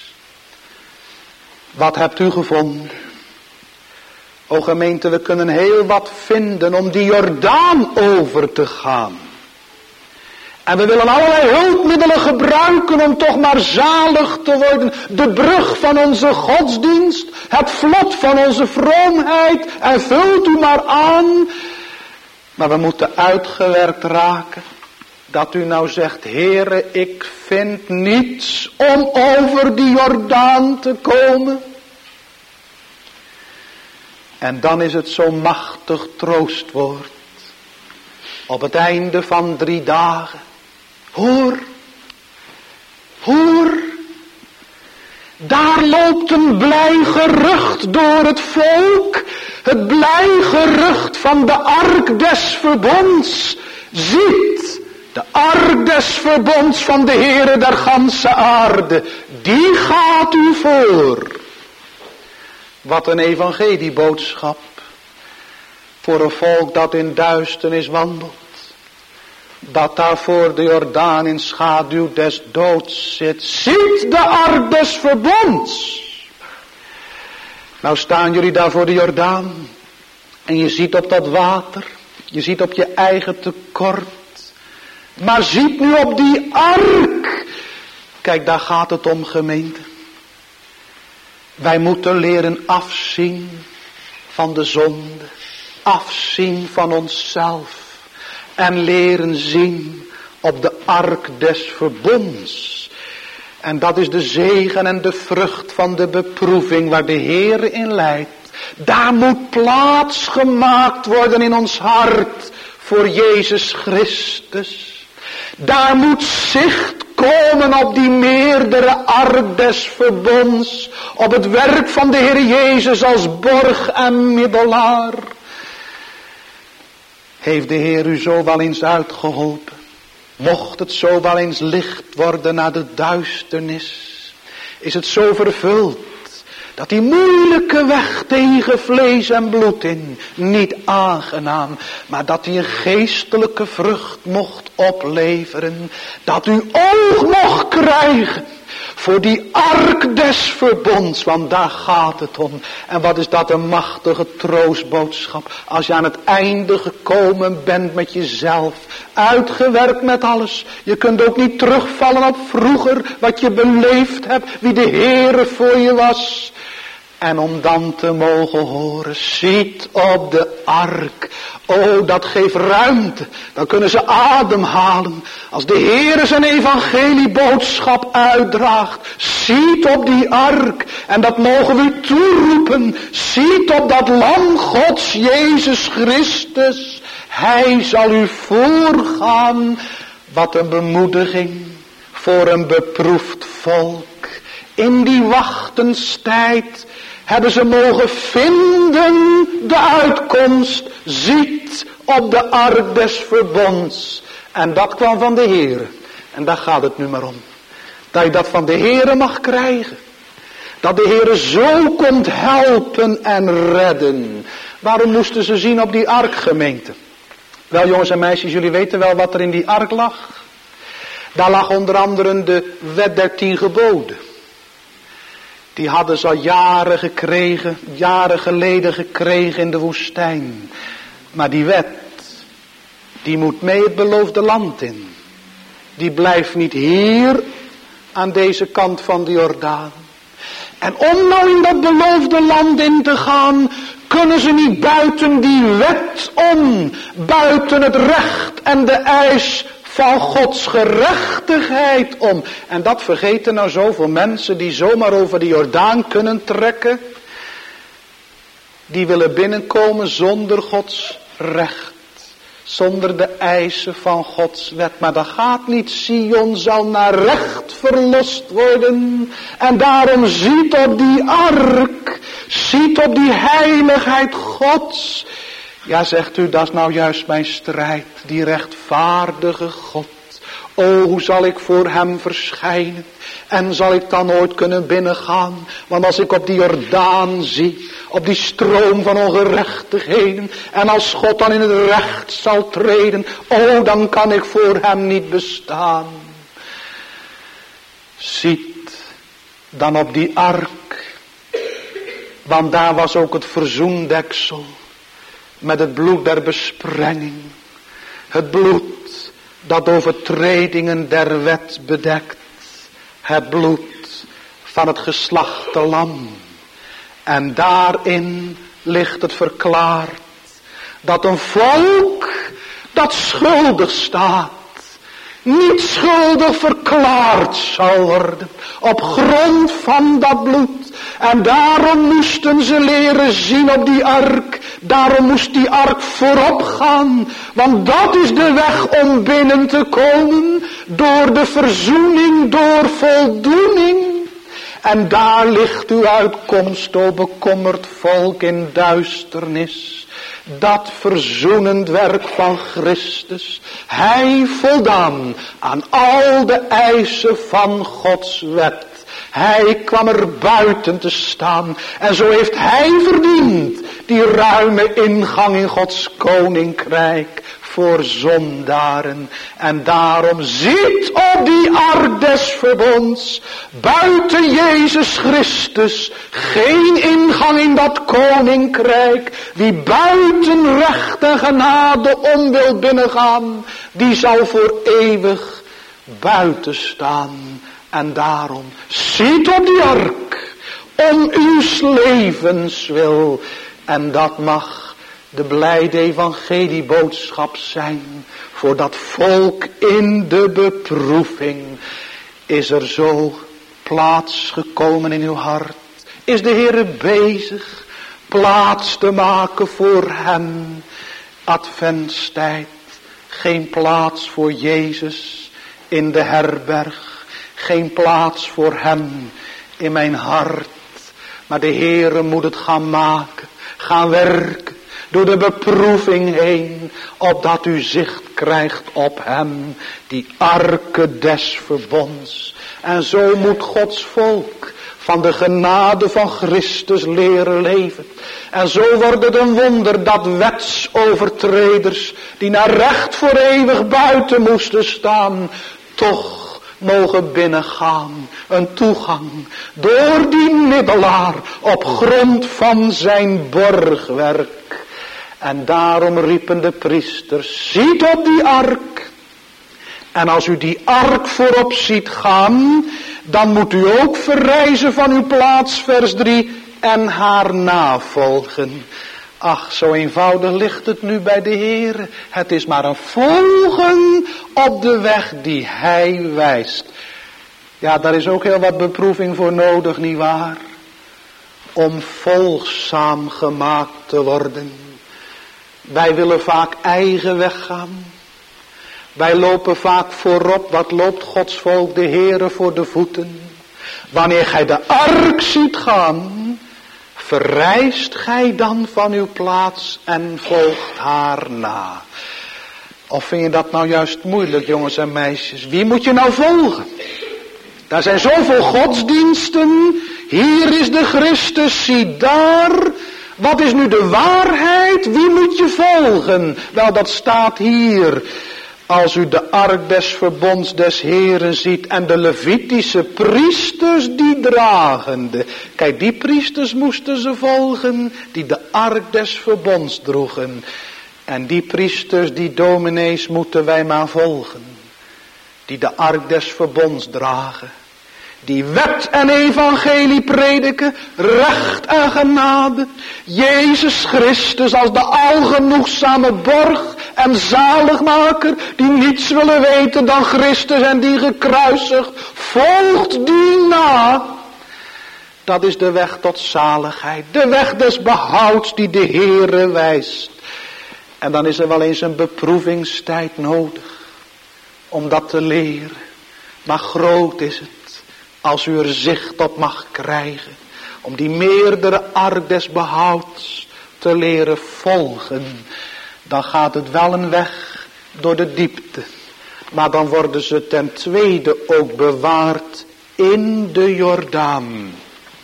Wat hebt u gevonden? O gemeente, we kunnen heel wat vinden om die Jordaan over te gaan. En we willen allerlei hulpmiddelen gebruiken om toch maar zalig te worden. De brug van onze godsdienst, het vlot van onze vroomheid. En vult u maar aan. Maar we moeten uitgewerkt raken. Dat u nou zegt, Heere, ik vind niets om over die Jordaan te komen. En dan is het zo'n machtig troostwoord. Op het einde van 3 dagen. Hoor. Daar loopt een blij gerucht door het volk. Het blij gerucht van de ark des verbonds. Ziet, de ark des verbonds van de Heere der ganse aarde. Die gaat u voor. Wat een evangelieboodschap. Voor een volk dat in duisternis wandelt. Dat daar voor de Jordaan in schaduw des doods zit. Ziet de ark des verbonds. Nou staan jullie daar voor de Jordaan. En je ziet op dat water. Je ziet op je eigen tekort. Maar ziet nu op die ark. Kijk, daar gaat het om, gemeente. Wij moeten leren afzien van de zonde. Afzien van onszelf. En leren zien op de ark des verbonds. En dat is de zegen en de vrucht van de beproeving waar de Heer in leidt. Daar moet plaats gemaakt worden in ons hart voor Jezus Christus. Daar moet zicht komen op die meerdere ark des verbonds. Op het werk van de Heer Jezus als borg en middelaar. Heeft de Heer u zo wel eens uitgeholpen? Mocht het zo wel eens licht worden na de duisternis? Is het zo vervuld dat die moeilijke weg tegen vlees en bloed in niet aangenaam, maar dat hij een geestelijke vrucht mocht opleveren, dat u oog mocht krijgen voor die ark des verbonds, want daar gaat het om. En wat is dat een machtige troostboodschap. Als je aan het einde gekomen bent met jezelf. Uitgewerkt met alles. Je kunt ook niet terugvallen op vroeger wat je beleefd hebt. Wie de Heere voor je was. En om dan te mogen horen, ziet op de ark. Oh, dat geeft ruimte. Dan kunnen ze ademhalen. Als de Heer zijn evangelieboodschap uitdraagt. Ziet op die ark. En dat mogen we toeroepen. Ziet op dat lam Gods, Jezus Christus. Hij zal u voorgaan. Wat een bemoediging voor een beproefd volk. In die wachtenstijd hebben ze mogen vinden de uitkomst. Ziet op de ark des verbonds. En dat kwam van de Heere. En daar gaat het nu maar om. Dat je dat van de Heere mag krijgen. Dat de Heere zo komt helpen en redden. Waarom moesten ze zien op die ark, gemeente? Wel, jongens en meisjes, jullie weten wel wat er in die ark lag. Daar lag onder andere de wet der 10 geboden. Die hadden ze al jaren geleden gekregen in de woestijn. Maar die wet, die moet mee het beloofde land in. Die blijft niet hier aan deze kant van de Jordaan. En om nou in dat beloofde land in te gaan, kunnen ze niet buiten die wet om. Buiten het recht en de eis van Gods gerechtigheid om. En dat vergeten nou zoveel mensen die zomaar over de Jordaan kunnen trekken. Die willen binnenkomen zonder Gods recht. Zonder de eisen van Gods wet. Maar dat gaat niet. Sion zal naar recht verlost worden. En daarom ziet op die ark. Ziet op die heiligheid Gods. Ja, zegt u, dat is nou juist mijn strijd. Die rechtvaardige God. O, hoe zal ik voor hem verschijnen? En zal ik dan ooit kunnen binnengaan? Want als ik op die Jordaan zie, op die stroom van ongerechtigheden, en als God dan in het recht zal treden, o, dan kan ik voor hem niet bestaan. Ziet dan op die ark, want daar was ook het verzoendeksel met het bloed der besprenging. Het bloed dat overtredingen der wet bedekt. Het bloed van het geslachte lam. En daarin ligt het verklaard dat een volk dat schuldig staat, niet schuldig verklaard zal worden op grond van dat bloed. En daarom moesten ze leren zien op die ark. Daarom moest die ark voorop gaan. Want dat is de weg om binnen te komen. Door de verzoening, door voldoening. En daar ligt uw uitkomst, o bekommerd volk in duisternis. Dat verzoenend werk van Christus. Hij voldaan aan al de eisen van Gods wet. Hij kwam er buiten te staan. En zo heeft hij verdiend die ruime ingang in Gods koninkrijk voor zondaren. En daarom zit op die ark des verbonds buiten Jezus Christus geen ingang in dat koninkrijk. Wie buiten recht en genade om wil binnengaan, die zal voor eeuwig buiten staan. En daarom zit op die ark om uw levens wil. En dat mag de blijde evangelieboodschap zijn voor dat volk in de beproeving. Is er zo plaats gekomen in uw hart? Is de Heere bezig plaats te maken voor hem? Adventstijd, geen plaats voor Jezus in de herberg. Geen plaats voor hem in mijn hart. Maar de Heere moet het gaan maken. Gaan werken. Door de beproeving heen. Opdat u zicht krijgt op hem. Die arke des verbonds. En zo moet Gods volk van de genade van Christus leren leven. En zo wordt het een wonder dat wetsovertreders, die naar recht voor eeuwig buiten moesten staan, toch mogen binnengaan. Een toegang door die middelaar op grond van zijn borgwerk. En daarom riepen de priesters, ziet op die ark. En als u die ark voorop ziet gaan, dan moet u ook verrijzen van uw plaats, vers 3, en haar navolgen. Ach, zo eenvoudig ligt het nu bij de Heer. Het is maar een volgen op de weg die Hij wijst. Ja, daar is ook heel wat beproeving voor nodig, nietwaar? Om volgzaam gemaakt te worden. Wij willen vaak eigen weg gaan. Wij lopen vaak voorop. Wat loopt Gods volk de Heere voor de voeten? Wanneer gij de ark ziet gaan, verrijst gij dan van uw plaats en volgt haar na. Of vind je dat nou juist moeilijk, jongens en meisjes? Wie moet je nou volgen? Daar zijn zoveel godsdiensten. Hier is de Christus, zie daar. Wat is nu de waarheid? Wie moet je volgen? Wel, dat staat hier. Als u de ark des verbonds des Heren ziet en de Levitische priesters die dragende. Kijk, die priesters moesten ze volgen die de ark des verbonds droegen. En die priesters, die dominees moeten wij maar volgen. Die de ark des verbonds dragen. Die wet en evangelie prediken, recht en genade. Jezus Christus als de algenoegzame borg en zaligmaker, die niets willen weten dan Christus en die gekruisigd, volgt die na. Dat is de weg tot zaligheid, de weg des behouds die de Heere wijst. En dan is er wel eens een beproevingstijd nodig om dat te leren. Maar groot is het. Als u er zicht op mag krijgen. Om die meerdere ark des behouds te leren volgen. Dan gaat het wel een weg door de diepte. Maar dan worden ze ten tweede ook bewaard in de Jordaan.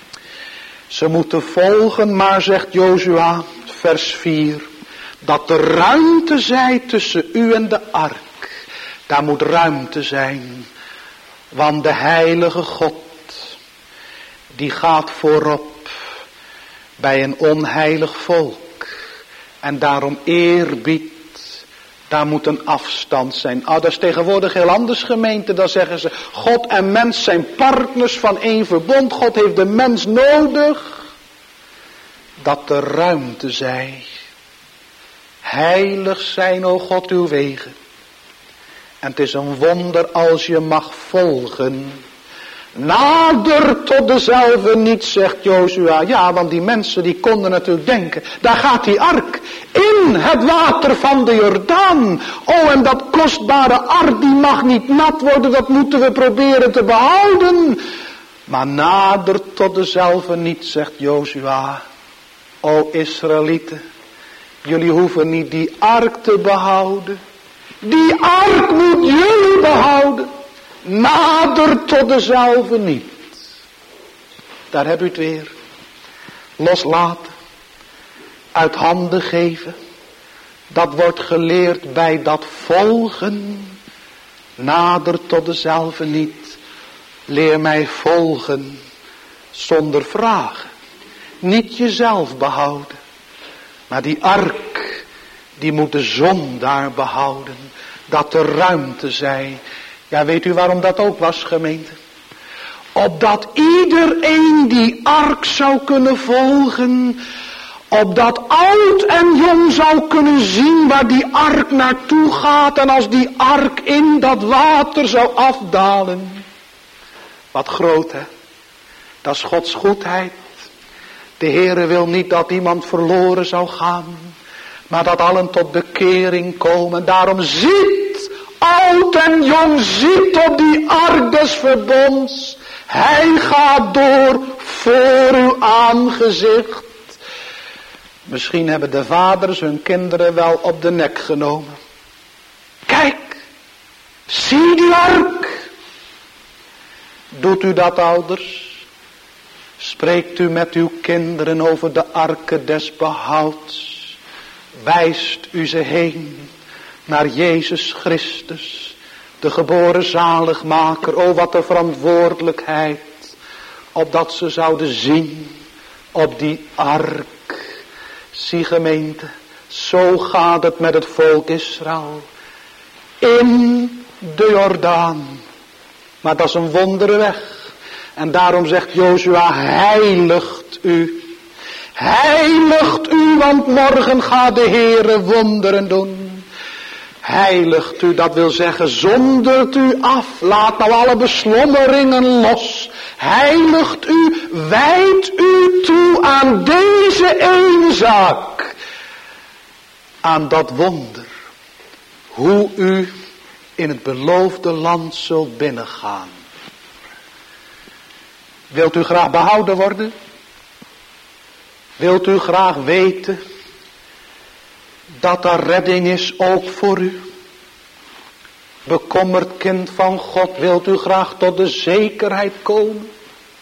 Ze moeten volgen, maar zegt Jozua, vers 4, dat er ruimte zij tussen u en de ark. Daar moet ruimte zijn, want de heilige God, die gaat voorop bij een onheilig volk. En daarom eerbied, daar moet een afstand zijn. Dat is tegenwoordig heel anders, gemeente. Dan zeggen ze, God en mens zijn partners van één verbond. God heeft de mens nodig. Dat er ruimte zij. Heilig zijn, o God, uw wegen. En het is een wonder als je mag volgen. Nader tot dezelfde niet, zegt Jozua. Ja, want die mensen die konden natuurlijk denken, daar gaat die ark in het water van de Jordaan. Oh, en dat kostbare ark die mag niet nat worden, dat moeten we proberen te behouden. Maar nader tot dezelfde niet, zegt Jozua. O Israëlieten, jullie hoeven niet die ark te behouden. Die ark moet jullie behouden. Nader tot dezelfde niet. Daar heb u het weer. Loslaten. Uit handen geven. Dat wordt geleerd bij dat volgen. Nader tot dezelfde niet. Leer mij volgen. Zonder vragen. Niet jezelf behouden. Maar die ark. Die moet de zondaar behouden. Dat er ruimte zij. Ja, weet u waarom dat ook was, gemeente? Opdat iedereen die ark zou kunnen volgen. Opdat oud en jong zou kunnen zien waar die ark naartoe gaat. En als die ark in dat water zou afdalen. Wat groot, hè? Dat is Gods goedheid. De Heere wil niet dat iemand verloren zou gaan. Maar dat allen tot bekering komen. Daarom ziet oud en jong, ziet op die ark des verbonds. Hij gaat door voor uw aangezicht. Misschien hebben de vaders hun kinderen wel op de nek genomen. Kijk, zie die ark. Doet u dat, ouders? Spreekt u met uw kinderen over de arken des behouds. Wijst u ze heen naar Jezus Christus, de geboren zaligmaker. O, wat een verantwoordelijkheid, opdat ze zouden zien op die ark. Zie, gemeente, zo gaat het met het volk Israël. In de Jordaan. Maar dat is een wonderweg. En daarom zegt Jozua, heiligt u. Heiligt u, want morgen gaat de Heere wonderen doen. Heiligt u, dat wil zeggen, zondert u af. Laat nou alle beslommeringen los. Heiligt u, wijdt u toe aan deze ene zaak. Aan dat wonder. Hoe u in het beloofde land zult binnengaan. Wilt u graag behouden worden? Wilt u graag weten dat er redding is ook voor u? Bekommerd kind van God, wilt u graag tot de zekerheid komen?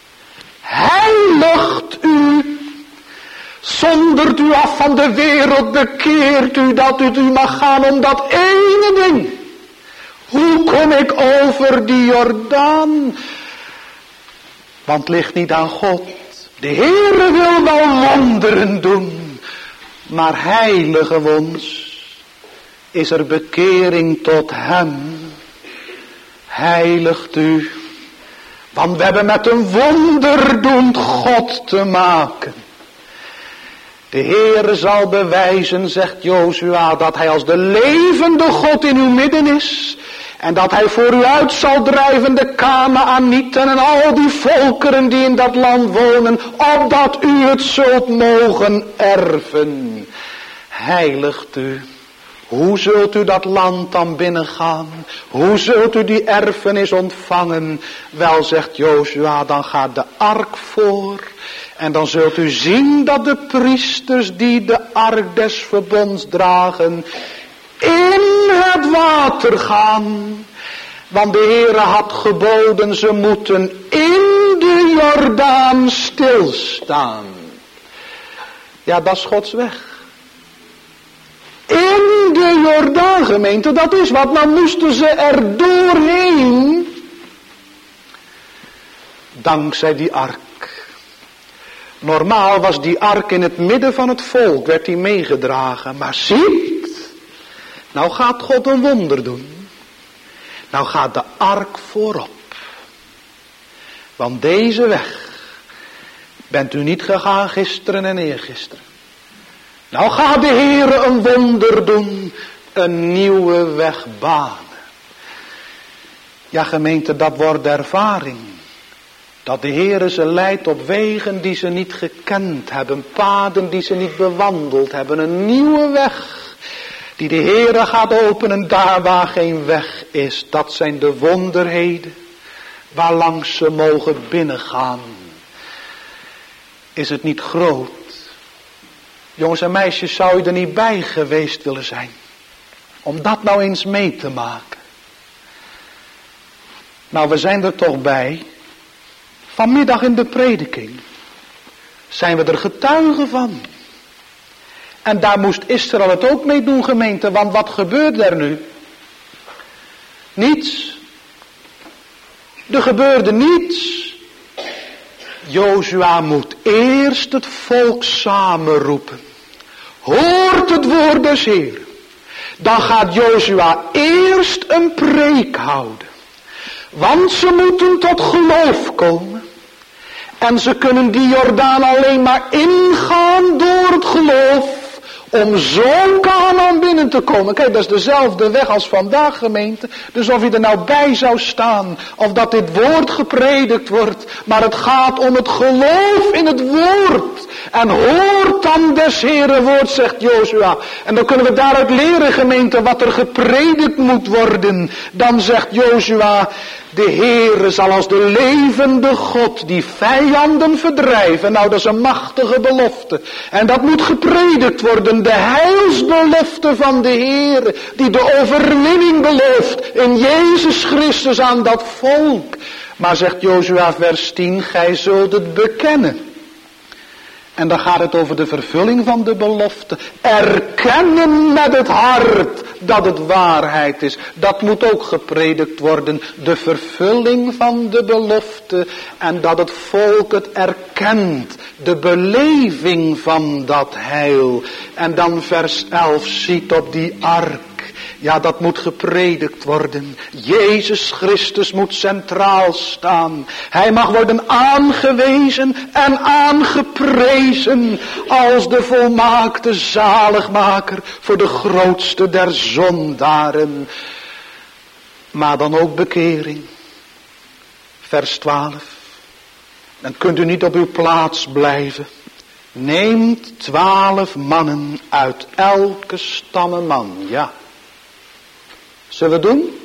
Heiligt u, zondert u af van de wereld, bekeert u dat u mag gaan om dat ene ding. Hoe kom ik over die Jordaan? Want het ligt niet aan God. De Heere wil wel wonderen doen, maar heilige ons, is er bekering tot hem. Heiligt u, want we hebben met een wonderdoend God te maken. De Heere zal bewijzen, zegt Jozua, dat hij als de levende God in uw midden is. En dat hij voor u uit zal drijven de Kanaanieten en al die volkeren die in dat land wonen. Opdat u het zult mogen erven. Heiligt u. Hoe zult u dat land dan binnengaan? Hoe zult u die erfenis ontvangen? Wel, zegt Jozua, dan gaat de ark voor. En dan zult u zien dat de priesters die de ark des verbonds dragen in het water gaan. Want de Heere had geboden, ze moeten in de Jordaan stilstaan. Ja, dat is Gods weg. In de Jordaan, gemeente, dat is wat. Nou moesten ze er doorheen. Dankzij die ark. Normaal was die ark in het midden van het volk, werd die meegedragen. Maar ziet, nou gaat God een wonder doen. Nou gaat de ark voorop. Want deze weg bent u niet gegaan gisteren en eergisteren. Nou gaat de Heere een wonder doen, een nieuwe weg banen. Ja, gemeente, dat wordt ervaring. Dat de Heere ze leidt op wegen die ze niet gekend hebben, paden die ze niet bewandeld hebben, een nieuwe weg die de Heere gaat openen daar waar geen weg is. Dat zijn de wonderheden waarlangs ze mogen binnengaan. Is het niet groot? Jongens en meisjes, zou je er niet bij geweest willen zijn? Om dat nou eens mee te maken. Nou, we zijn er toch bij. Vanmiddag in de prediking zijn we er getuigen van. En daar moest Israël het ook mee doen, gemeente. Want wat gebeurt er nu? Niets. Er gebeurde niets. Jozua moet eerst het volk samenroepen. Hoort het woord des Heeren. Dan gaat Jozua eerst een preek houden. Want ze moeten tot geloof komen. En ze kunnen die Jordaan alleen maar ingaan door het geloof. Om zo Kanaan binnen te komen. Kijk, dat is dezelfde weg als vandaag, gemeente. Dus of je er nou bij zou staan. Of dat dit woord gepredikt wordt. Maar het gaat om het geloof in het woord. En hoort dan des Heeren woord, zegt Jozua. En dan kunnen we daaruit leren, gemeente, wat er gepredikt moet worden. Dan zegt Jozua, de Heere zal als de levende God die vijanden verdrijven. Nou, dat is een machtige belofte. En dat moet gepredikt worden. De heilsbelofte van de Heere. Die de overwinning belooft in Jezus Christus aan dat volk. Maar zegt Jozua vers 10, gij zult het bekennen. En dan gaat het over de vervulling van de belofte. Erkennen met het hart dat het waarheid is. Dat moet ook gepredikt worden. De vervulling van de belofte. En dat het volk het erkent. De beleving van dat heil. En dan vers 11 ziet op die ark. Ja, dat moet gepredikt worden. Jezus Christus moet centraal staan. Hij mag worden aangewezen en aangeprezen als de volmaakte zaligmaker voor de grootste der zondaren. Maar dan ook bekering. Vers 12. Dan kunt u niet op uw plaats blijven. Neemt 12 mannen uit elke stamme man. Ja. Zullen we doen?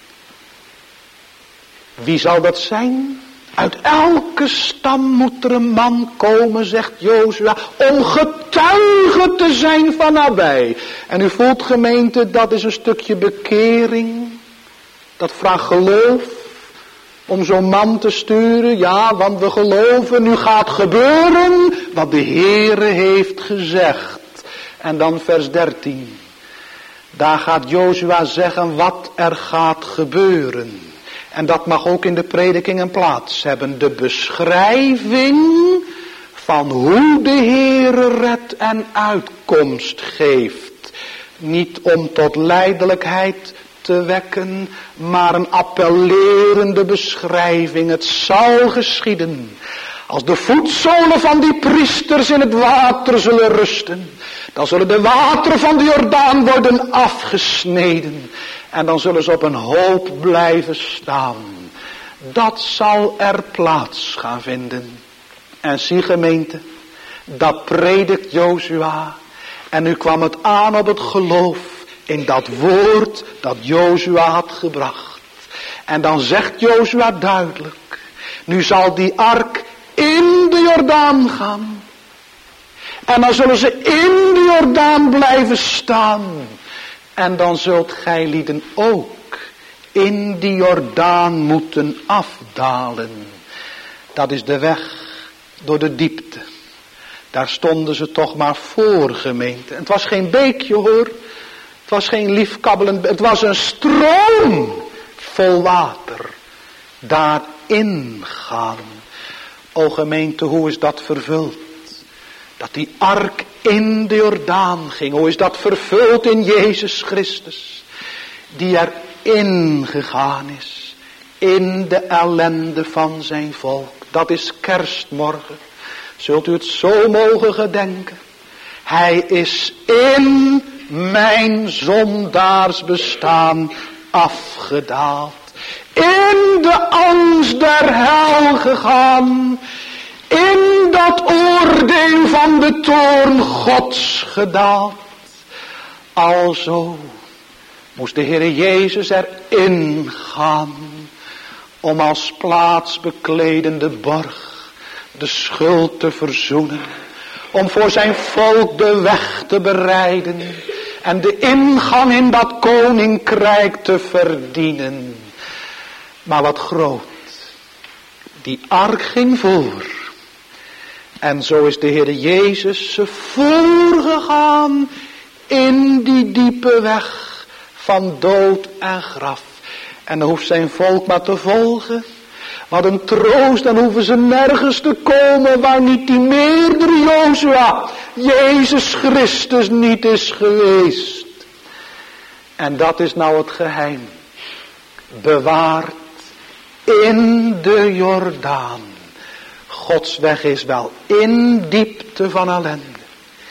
Wie zal dat zijn? Uit elke stam moet er een man komen, zegt Jozua, om getuige te zijn van nabij. En u voelt, gemeente, dat is een stukje bekering. Dat vraagt geloof. Om zo'n man te sturen, ja, want we geloven, nu gaat gebeuren wat de Heere heeft gezegd. En dan vers 13. Daar gaat Jozua zeggen wat er gaat gebeuren. En dat mag ook in de prediking een plaats hebben. De beschrijving van hoe de Heere redt en uitkomst geeft. Niet om tot lijdelijkheid te wekken, maar een appellerende beschrijving. Het zal geschieden. Als de voetzolen van die priesters in het water zullen rusten, dan zullen de wateren van de Jordaan worden afgesneden. En dan zullen ze op een hoop blijven staan. Dat zal er plaats gaan vinden. En zie, gemeente, dat predikt Jozua. En nu kwam het aan op het geloof in dat woord dat Jozua had gebracht. En dan zegt Jozua duidelijk, nu zal die ark in de Jordaan gaan. En dan zullen ze in de Jordaan blijven staan. En dan zult gij lieden ook in die Jordaan moeten afdalen. Dat is de weg door de diepte. Daar stonden ze toch maar voor, gemeente. Het was geen beekje, hoor. Het was geen liefkabbelend. Het was een stroom vol water. Daarin gaan. O gemeente, hoe is dat vervuld? Dat die ark in de Jordaan ging. Hoe is dat vervuld in Jezus Christus? Die erin gegaan is. In de ellende van zijn volk. Dat is kerstmorgen. Zult u het zo mogen gedenken. Hij is in mijn zondaars bestaan afgedaald. In de angst der hel gegaan. In dat oordeel van de toorn Gods gedaald. Alzo moest de Heer Jezus erin gaan. Om als plaatsbekledende borg de schuld te verzoenen. Om voor zijn volk de weg te bereiden. En de ingang in dat koninkrijk te verdienen. Maar wat groot. Die ark ging voor. En zo is de Heer Jezus ze voorgegaan. In die diepe weg van dood en graf. En dan hoeft zijn volk maar te volgen. Wat een troost, dan hoeven ze nergens te komen waar niet die meerdere Jozua, Jezus Christus, niet is geweest. En dat is nou het geheim. Bewaard in de Jordaan. Gods weg is wel in diepte van ellende.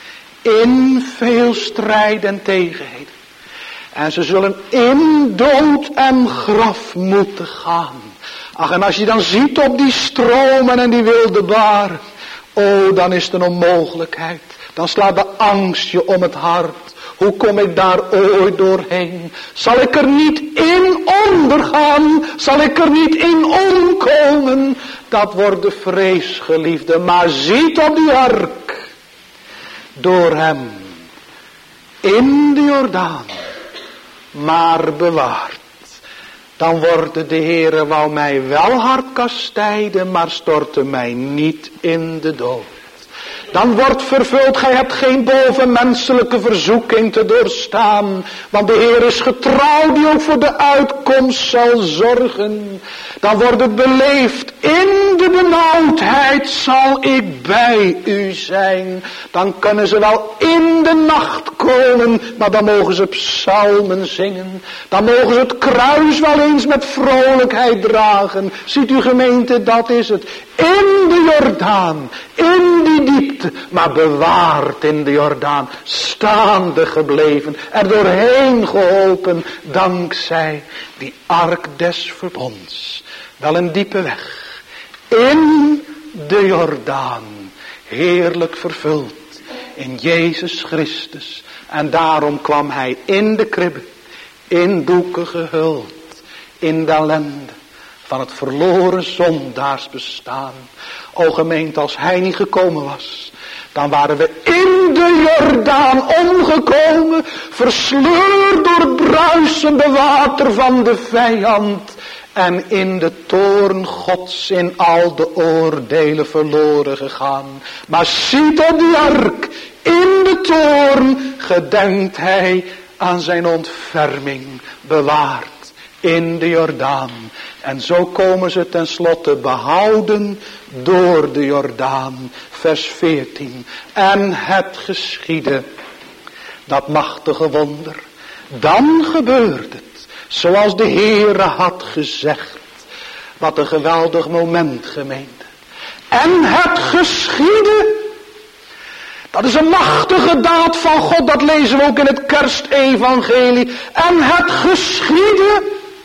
In veel strijd en tegenheden. En ze zullen in dood en graf moeten gaan. Ach, en als je dan ziet op die stromen en die wilde baren. Oh, dan is het een onmogelijkheid. Dan slaat de angst je om het hart. Hoe kom ik daar ooit doorheen? Zal ik er niet in ondergaan? Zal ik er niet in omkomen? Dat wordt de vrees, geliefde. Maar ziet op die ark. Door hem. In de Jordaan. Maar bewaard. Dan wordt de Heere wou mij wel hard kastijden, maar stortte mij niet in de dood. Dan wordt vervuld, gij hebt geen bovenmenselijke verzoeking te doorstaan. Want de Heer is getrouw die ook voor de uitkomst zal zorgen. Dan wordt het beleefd, in de benauwdheid zal ik bij u zijn. Dan kunnen ze wel in de nacht komen, maar dan mogen ze psalmen zingen. Dan mogen ze het kruis wel eens met vrolijkheid dragen. Ziet u gemeente, dat is het. In de Jordaan, in die diepte, maar bewaard in de Jordaan, staande gebleven, er doorheen geholpen, dankzij die ark des verbonds. Wel een diepe weg, in de Jordaan, heerlijk vervuld, in Jezus Christus. En daarom kwam hij in de kribbe, in doeken gehuld, in de ellende van het verloren zondaars bestaan. O gemeente, als hij niet gekomen was, dan waren we in de Jordaan omgekomen, versleurd door het bruisende water van de vijand. En in de toorn Gods in al de oordelen verloren gegaan. Maar ziet op die ark, in de toorn gedenkt hij aan zijn ontferming, bewaard in de Jordaan. En zo komen ze tenslotte behouden door de Jordaan. Vers 14. En het geschiedde, dat machtige wonder. Dan gebeurde het, zoals de Heere had gezegd. Wat een geweldig moment, gemeente. En het geschiedde. Dat is een machtige daad van God, dat lezen we ook in het kerstevangelie. En het geschiedde.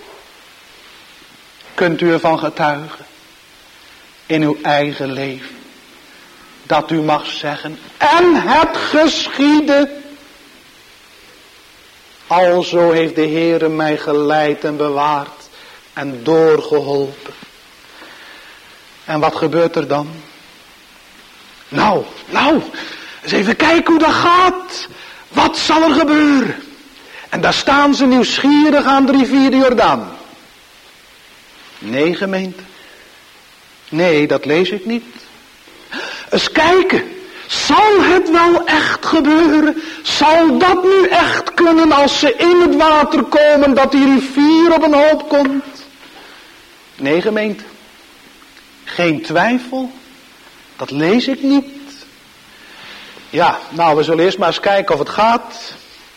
Kunt u ervan getuigen? In uw eigen leven. Dat u mag zeggen. En het geschiedde. Alzo heeft de Heere mij geleid en bewaard. En doorgeholpen. En wat gebeurt er dan? Nou. Eens even kijken hoe dat gaat. Wat zal er gebeuren? En daar staan ze nieuwsgierig aan de rivier de Jordaan. Nee, gemeente. Nee, dat lees ik niet. Eens kijken. Zal het wel echt gebeuren? Zal dat nu echt kunnen als ze in het water komen, dat die rivier op een hoop komt? Nee, gemeente. Geen twijfel. Dat lees ik niet. Ja, nou, we zullen eerst maar eens kijken of het gaat.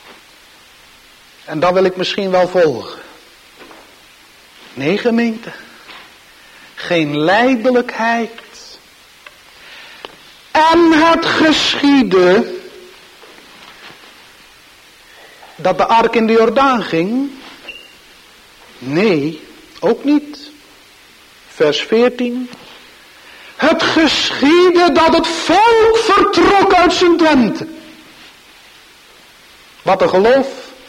En dan wil ik misschien wel volgen. Nee, gemeente. Geen lijdelijkheid. En het geschiedde dat de ark in de Jordaan ging. Nee, ook niet. Vers 14. Het geschiedde dat het volk vertrok uit zijn tenten. Wat een geloof.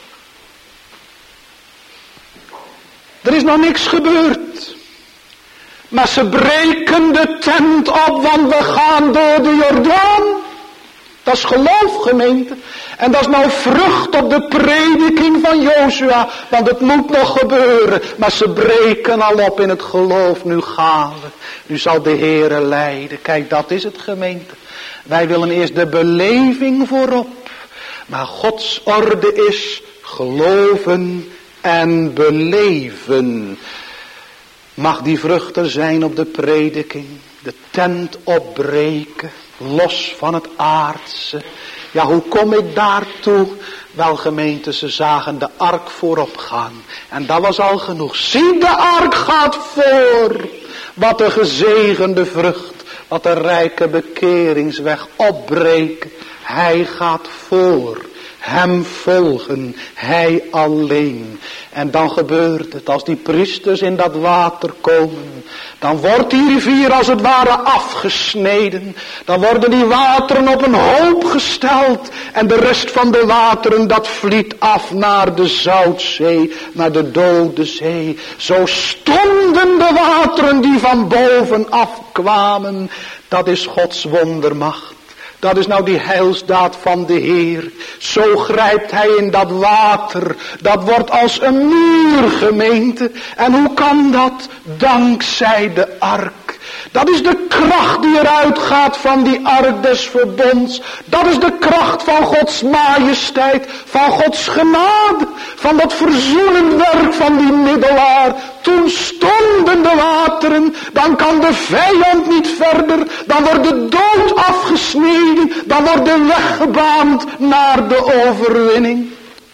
Er is nog niks gebeurd. Maar ze breken de tent op, want we gaan door de Jordaan. Dat is geloof, gemeente. En dat is nou vrucht op de prediking van Jozua. Want het moet nog gebeuren. Maar ze breken al op in het geloof. Nu gaan we. Nu zal de Heere leiden. Kijk, dat is het, gemeente. Wij willen eerst de beleving voorop. Maar Gods orde is geloven en beleven. Mag die vruchten zijn op de prediking. De tent opbreken. Los van het aardse. Ja, hoe kom ik daartoe? Wel, gemeente, ze zagen de ark voorop gaan. En dat was al genoeg. Zie, de ark gaat voor. Wat een gezegende vrucht. Wat een rijke bekeringsweg opbreken. Hij gaat voor. Hem volgen, hij alleen. En dan gebeurt het, als die priesters in dat water komen, dan wordt die rivier als het ware afgesneden. Dan worden die wateren op een hoop gesteld. En de rest van de wateren, dat vliet af naar de Zoutzee, naar de Dode Zee. Zo stonden de wateren die van boven afkwamen. Dat is Gods wondermacht. Dat is nou die heilsdaad van de Heer. Zo grijpt hij in dat water. Dat wordt als een muur, gemeente. En hoe kan dat? Dankzij de ark. Dat is de kracht die eruit gaat van die ark des verbonds. Dat is de kracht van Gods majesteit. Van Gods genade. Van dat verzoenend werk van die middelaar. Toen stonden de wateren. Dan kan de vijand niet verder. Dan wordt de dood afgesneden. Dan wordt de weg gebaand naar de overwinning.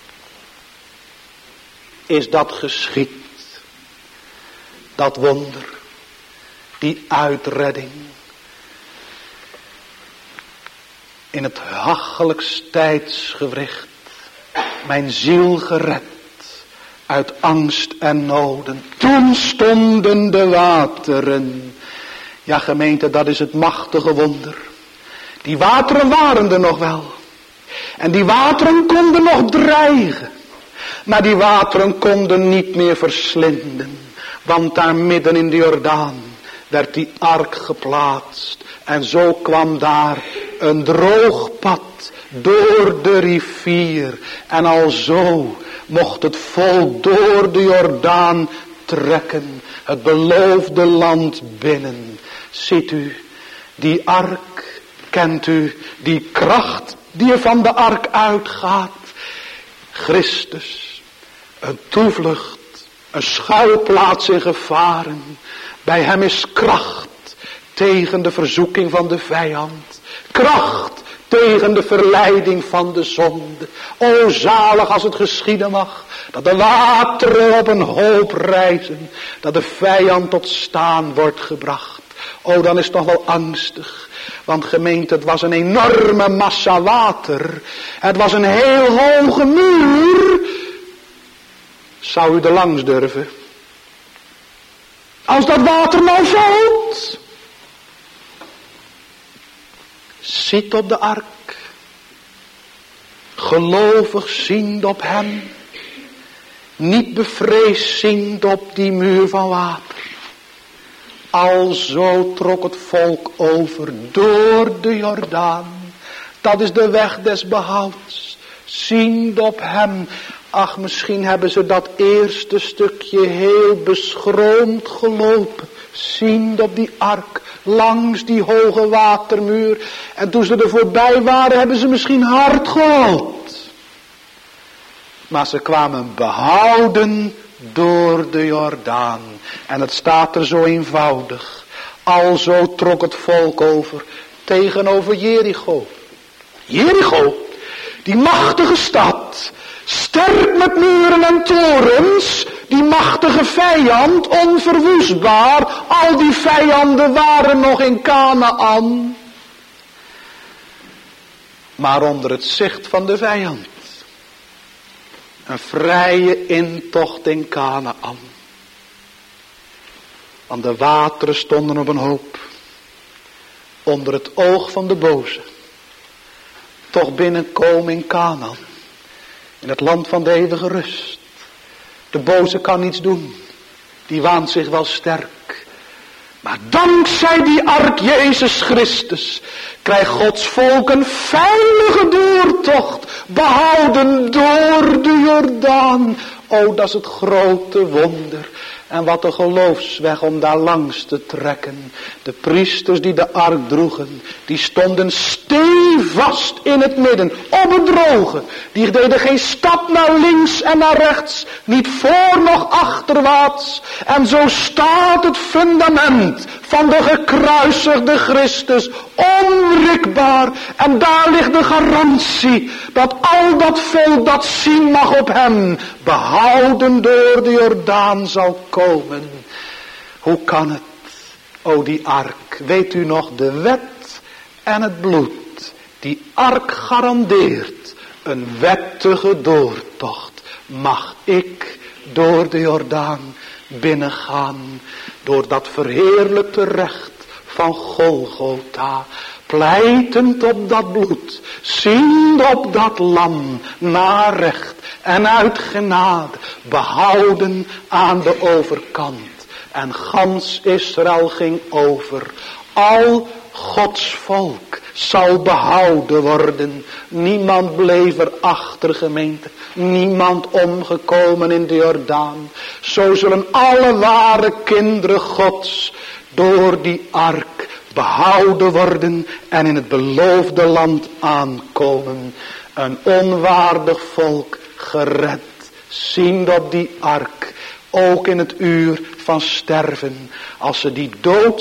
Is dat geschied? Dat wonder. Die uitredding. In het hachelijkst tijdsgewricht. Mijn ziel gered. Uit angst en noden. Toen stonden de wateren. Ja, gemeente, dat is het machtige wonder. Die wateren waren er nog wel. En die wateren konden nog dreigen. Maar die wateren konden niet meer verslinden. Want daar midden in de Jordaan werd die ark geplaatst. En zo kwam daar een droog pad door de rivier. En alzo mocht het volk door de Jordaan trekken. Het beloofde land binnen. Ziet u, die ark, kent u die kracht die er van de ark uitgaat. Christus, een toevlucht, een schuilplaats in gevaren. Bij hem is kracht tegen de verzoeking van de vijand. Kracht tegen de verleiding van de zonde. O zalig als het geschieden mag. Dat de wateren op een hoop rijzen. Dat de vijand tot staan wordt gebracht. O, dan is het toch wel angstig. Want gemeente, het was een enorme massa water. Het was een heel hoge muur. Zou u er langs durven? Als dat water nou valt. Zit op de ark. Gelovig ziend op hem. Niet bevreesd ziend op die muur van water. Alzo trok het volk over door de Jordaan. Dat is de weg des behouds. Ziend op hem. Ach, misschien hebben ze dat eerste stukje heel beschroomd gelopen. Ziend op die ark, langs die hoge watermuur. En toen ze er voorbij waren, hebben ze misschien hard gehuild. Maar ze kwamen behouden door de Jordaan. En het staat er zo eenvoudig. Alzo trok het volk over tegenover Jericho. Jericho, die machtige stad, sterk met muren en torens, die machtige vijand, onverwoestbaar. Al die vijanden waren nog in Kanaan. Maar onder het zicht van de vijand, een vrije intocht in Kanaan. Want de wateren stonden op een hoop. Onder het oog van de boze. Toch binnenkomen in Kanaan. In het land van de eeuwige rust. De boze kan niets doen. Die waant zich wel sterk. Maar dankzij die ark Jezus Christus krijgt Gods volk een veilige doortocht. Behouden door de Jordaan. O, dat is het grote wonder. En wat een geloofsweg om daar langs te trekken. De priesters die de ark droegen, die stonden stevast in het midden, op het droge. Die deden geen stap naar links en naar rechts, niet voor nog achterwaarts. En zo staat het fundament van de gekruisigde Christus onwrikbaar. En daar ligt de garantie dat al dat volk dat zien mag op hem, behouden door de Jordaan zal komen. Hoe kan het? O, die ark, weet u nog, de wet en het bloed. Die ark garandeert een wettige doortocht. Mag ik door de Jordaan binnengaan, door dat verheerlijkte recht van Golgotha, pleitend op dat bloed, ziend op dat lam, naar recht en uit genade, behouden aan de overkant. En gans Israël ging over. Al Gods volk zal behouden worden. Niemand bleef er achter, gemeente. Niemand omgekomen in de Jordaan. Zo zullen alle ware kinderen Gods door die ark behouden worden en in het beloofde land aankomen. Een onwaardig volk gered, ziend op die ark, ook in het uur van sterven, als ze die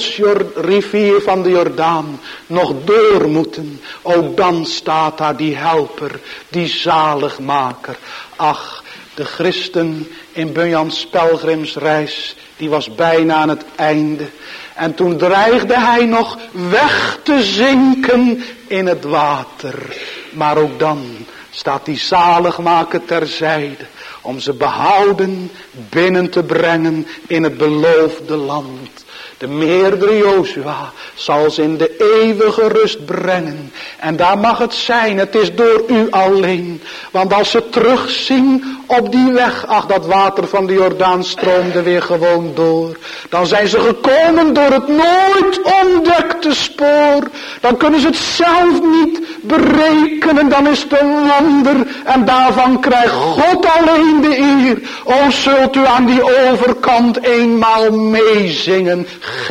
doodsrivier van de Jordaan nog door moeten, ook dan staat daar die helper, die zaligmaker. Ach, de christen in Bunjans pelgrimsreis, die was bijna aan het einde. En toen dreigde hij nog weg te zinken in het water. Maar ook dan staat die zaligmaker terzijde, om ze behouden binnen te brengen in het beloofde land. De meerdere Jozua zal ze in de eeuwige rust brengen. En daar mag het zijn, het is door u alleen. Want als ze terugzien op die weg, ach, dat water van de Jordaan stroomde weer gewoon door. Dan zijn ze gekomen door het nooit ontdekte spoor. Dan kunnen ze het zelf niet berekenen, dan is het een wonder. En daarvan krijgt God alleen de eer. O, zult u aan die overkant eenmaal meezingen.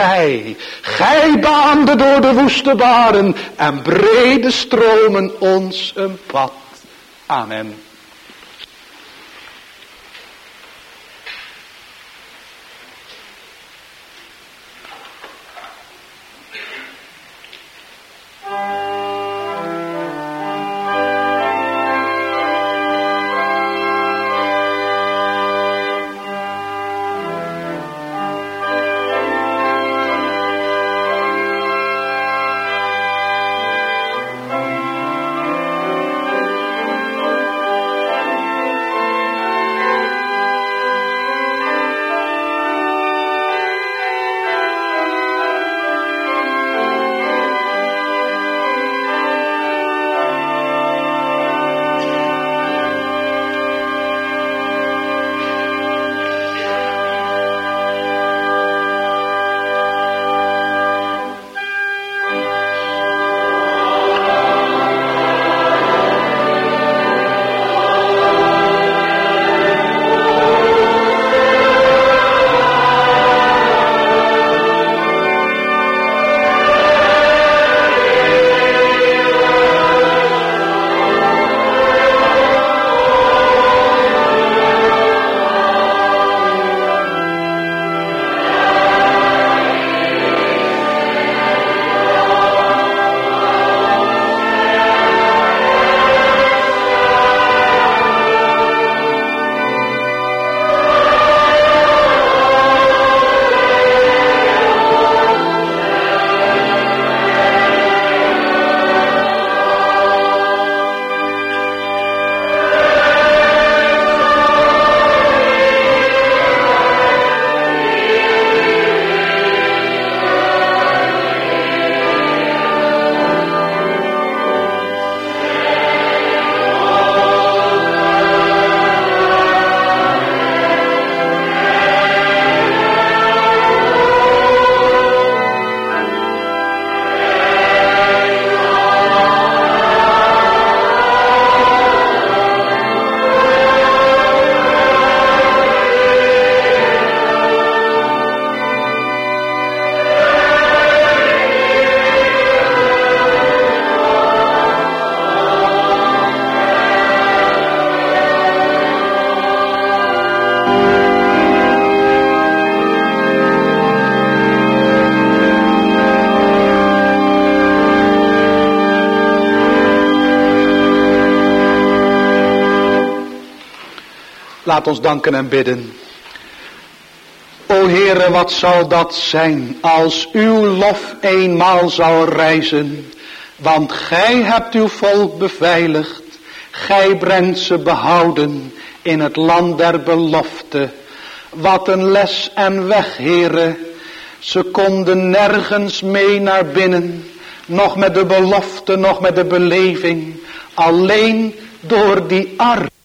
Gij baande door de woeste baren en brede stromen ons een pad. Amen. Laat ons danken en bidden. O Heere, wat zal dat zijn als uw lof eenmaal zou rijzen. Want gij hebt uw volk beveiligd. Gij brengt ze behouden in het land der belofte. Wat een les en weg, Heere. Ze konden nergens mee naar binnen. Nog met de belofte, nog met de beleving. Alleen door die ark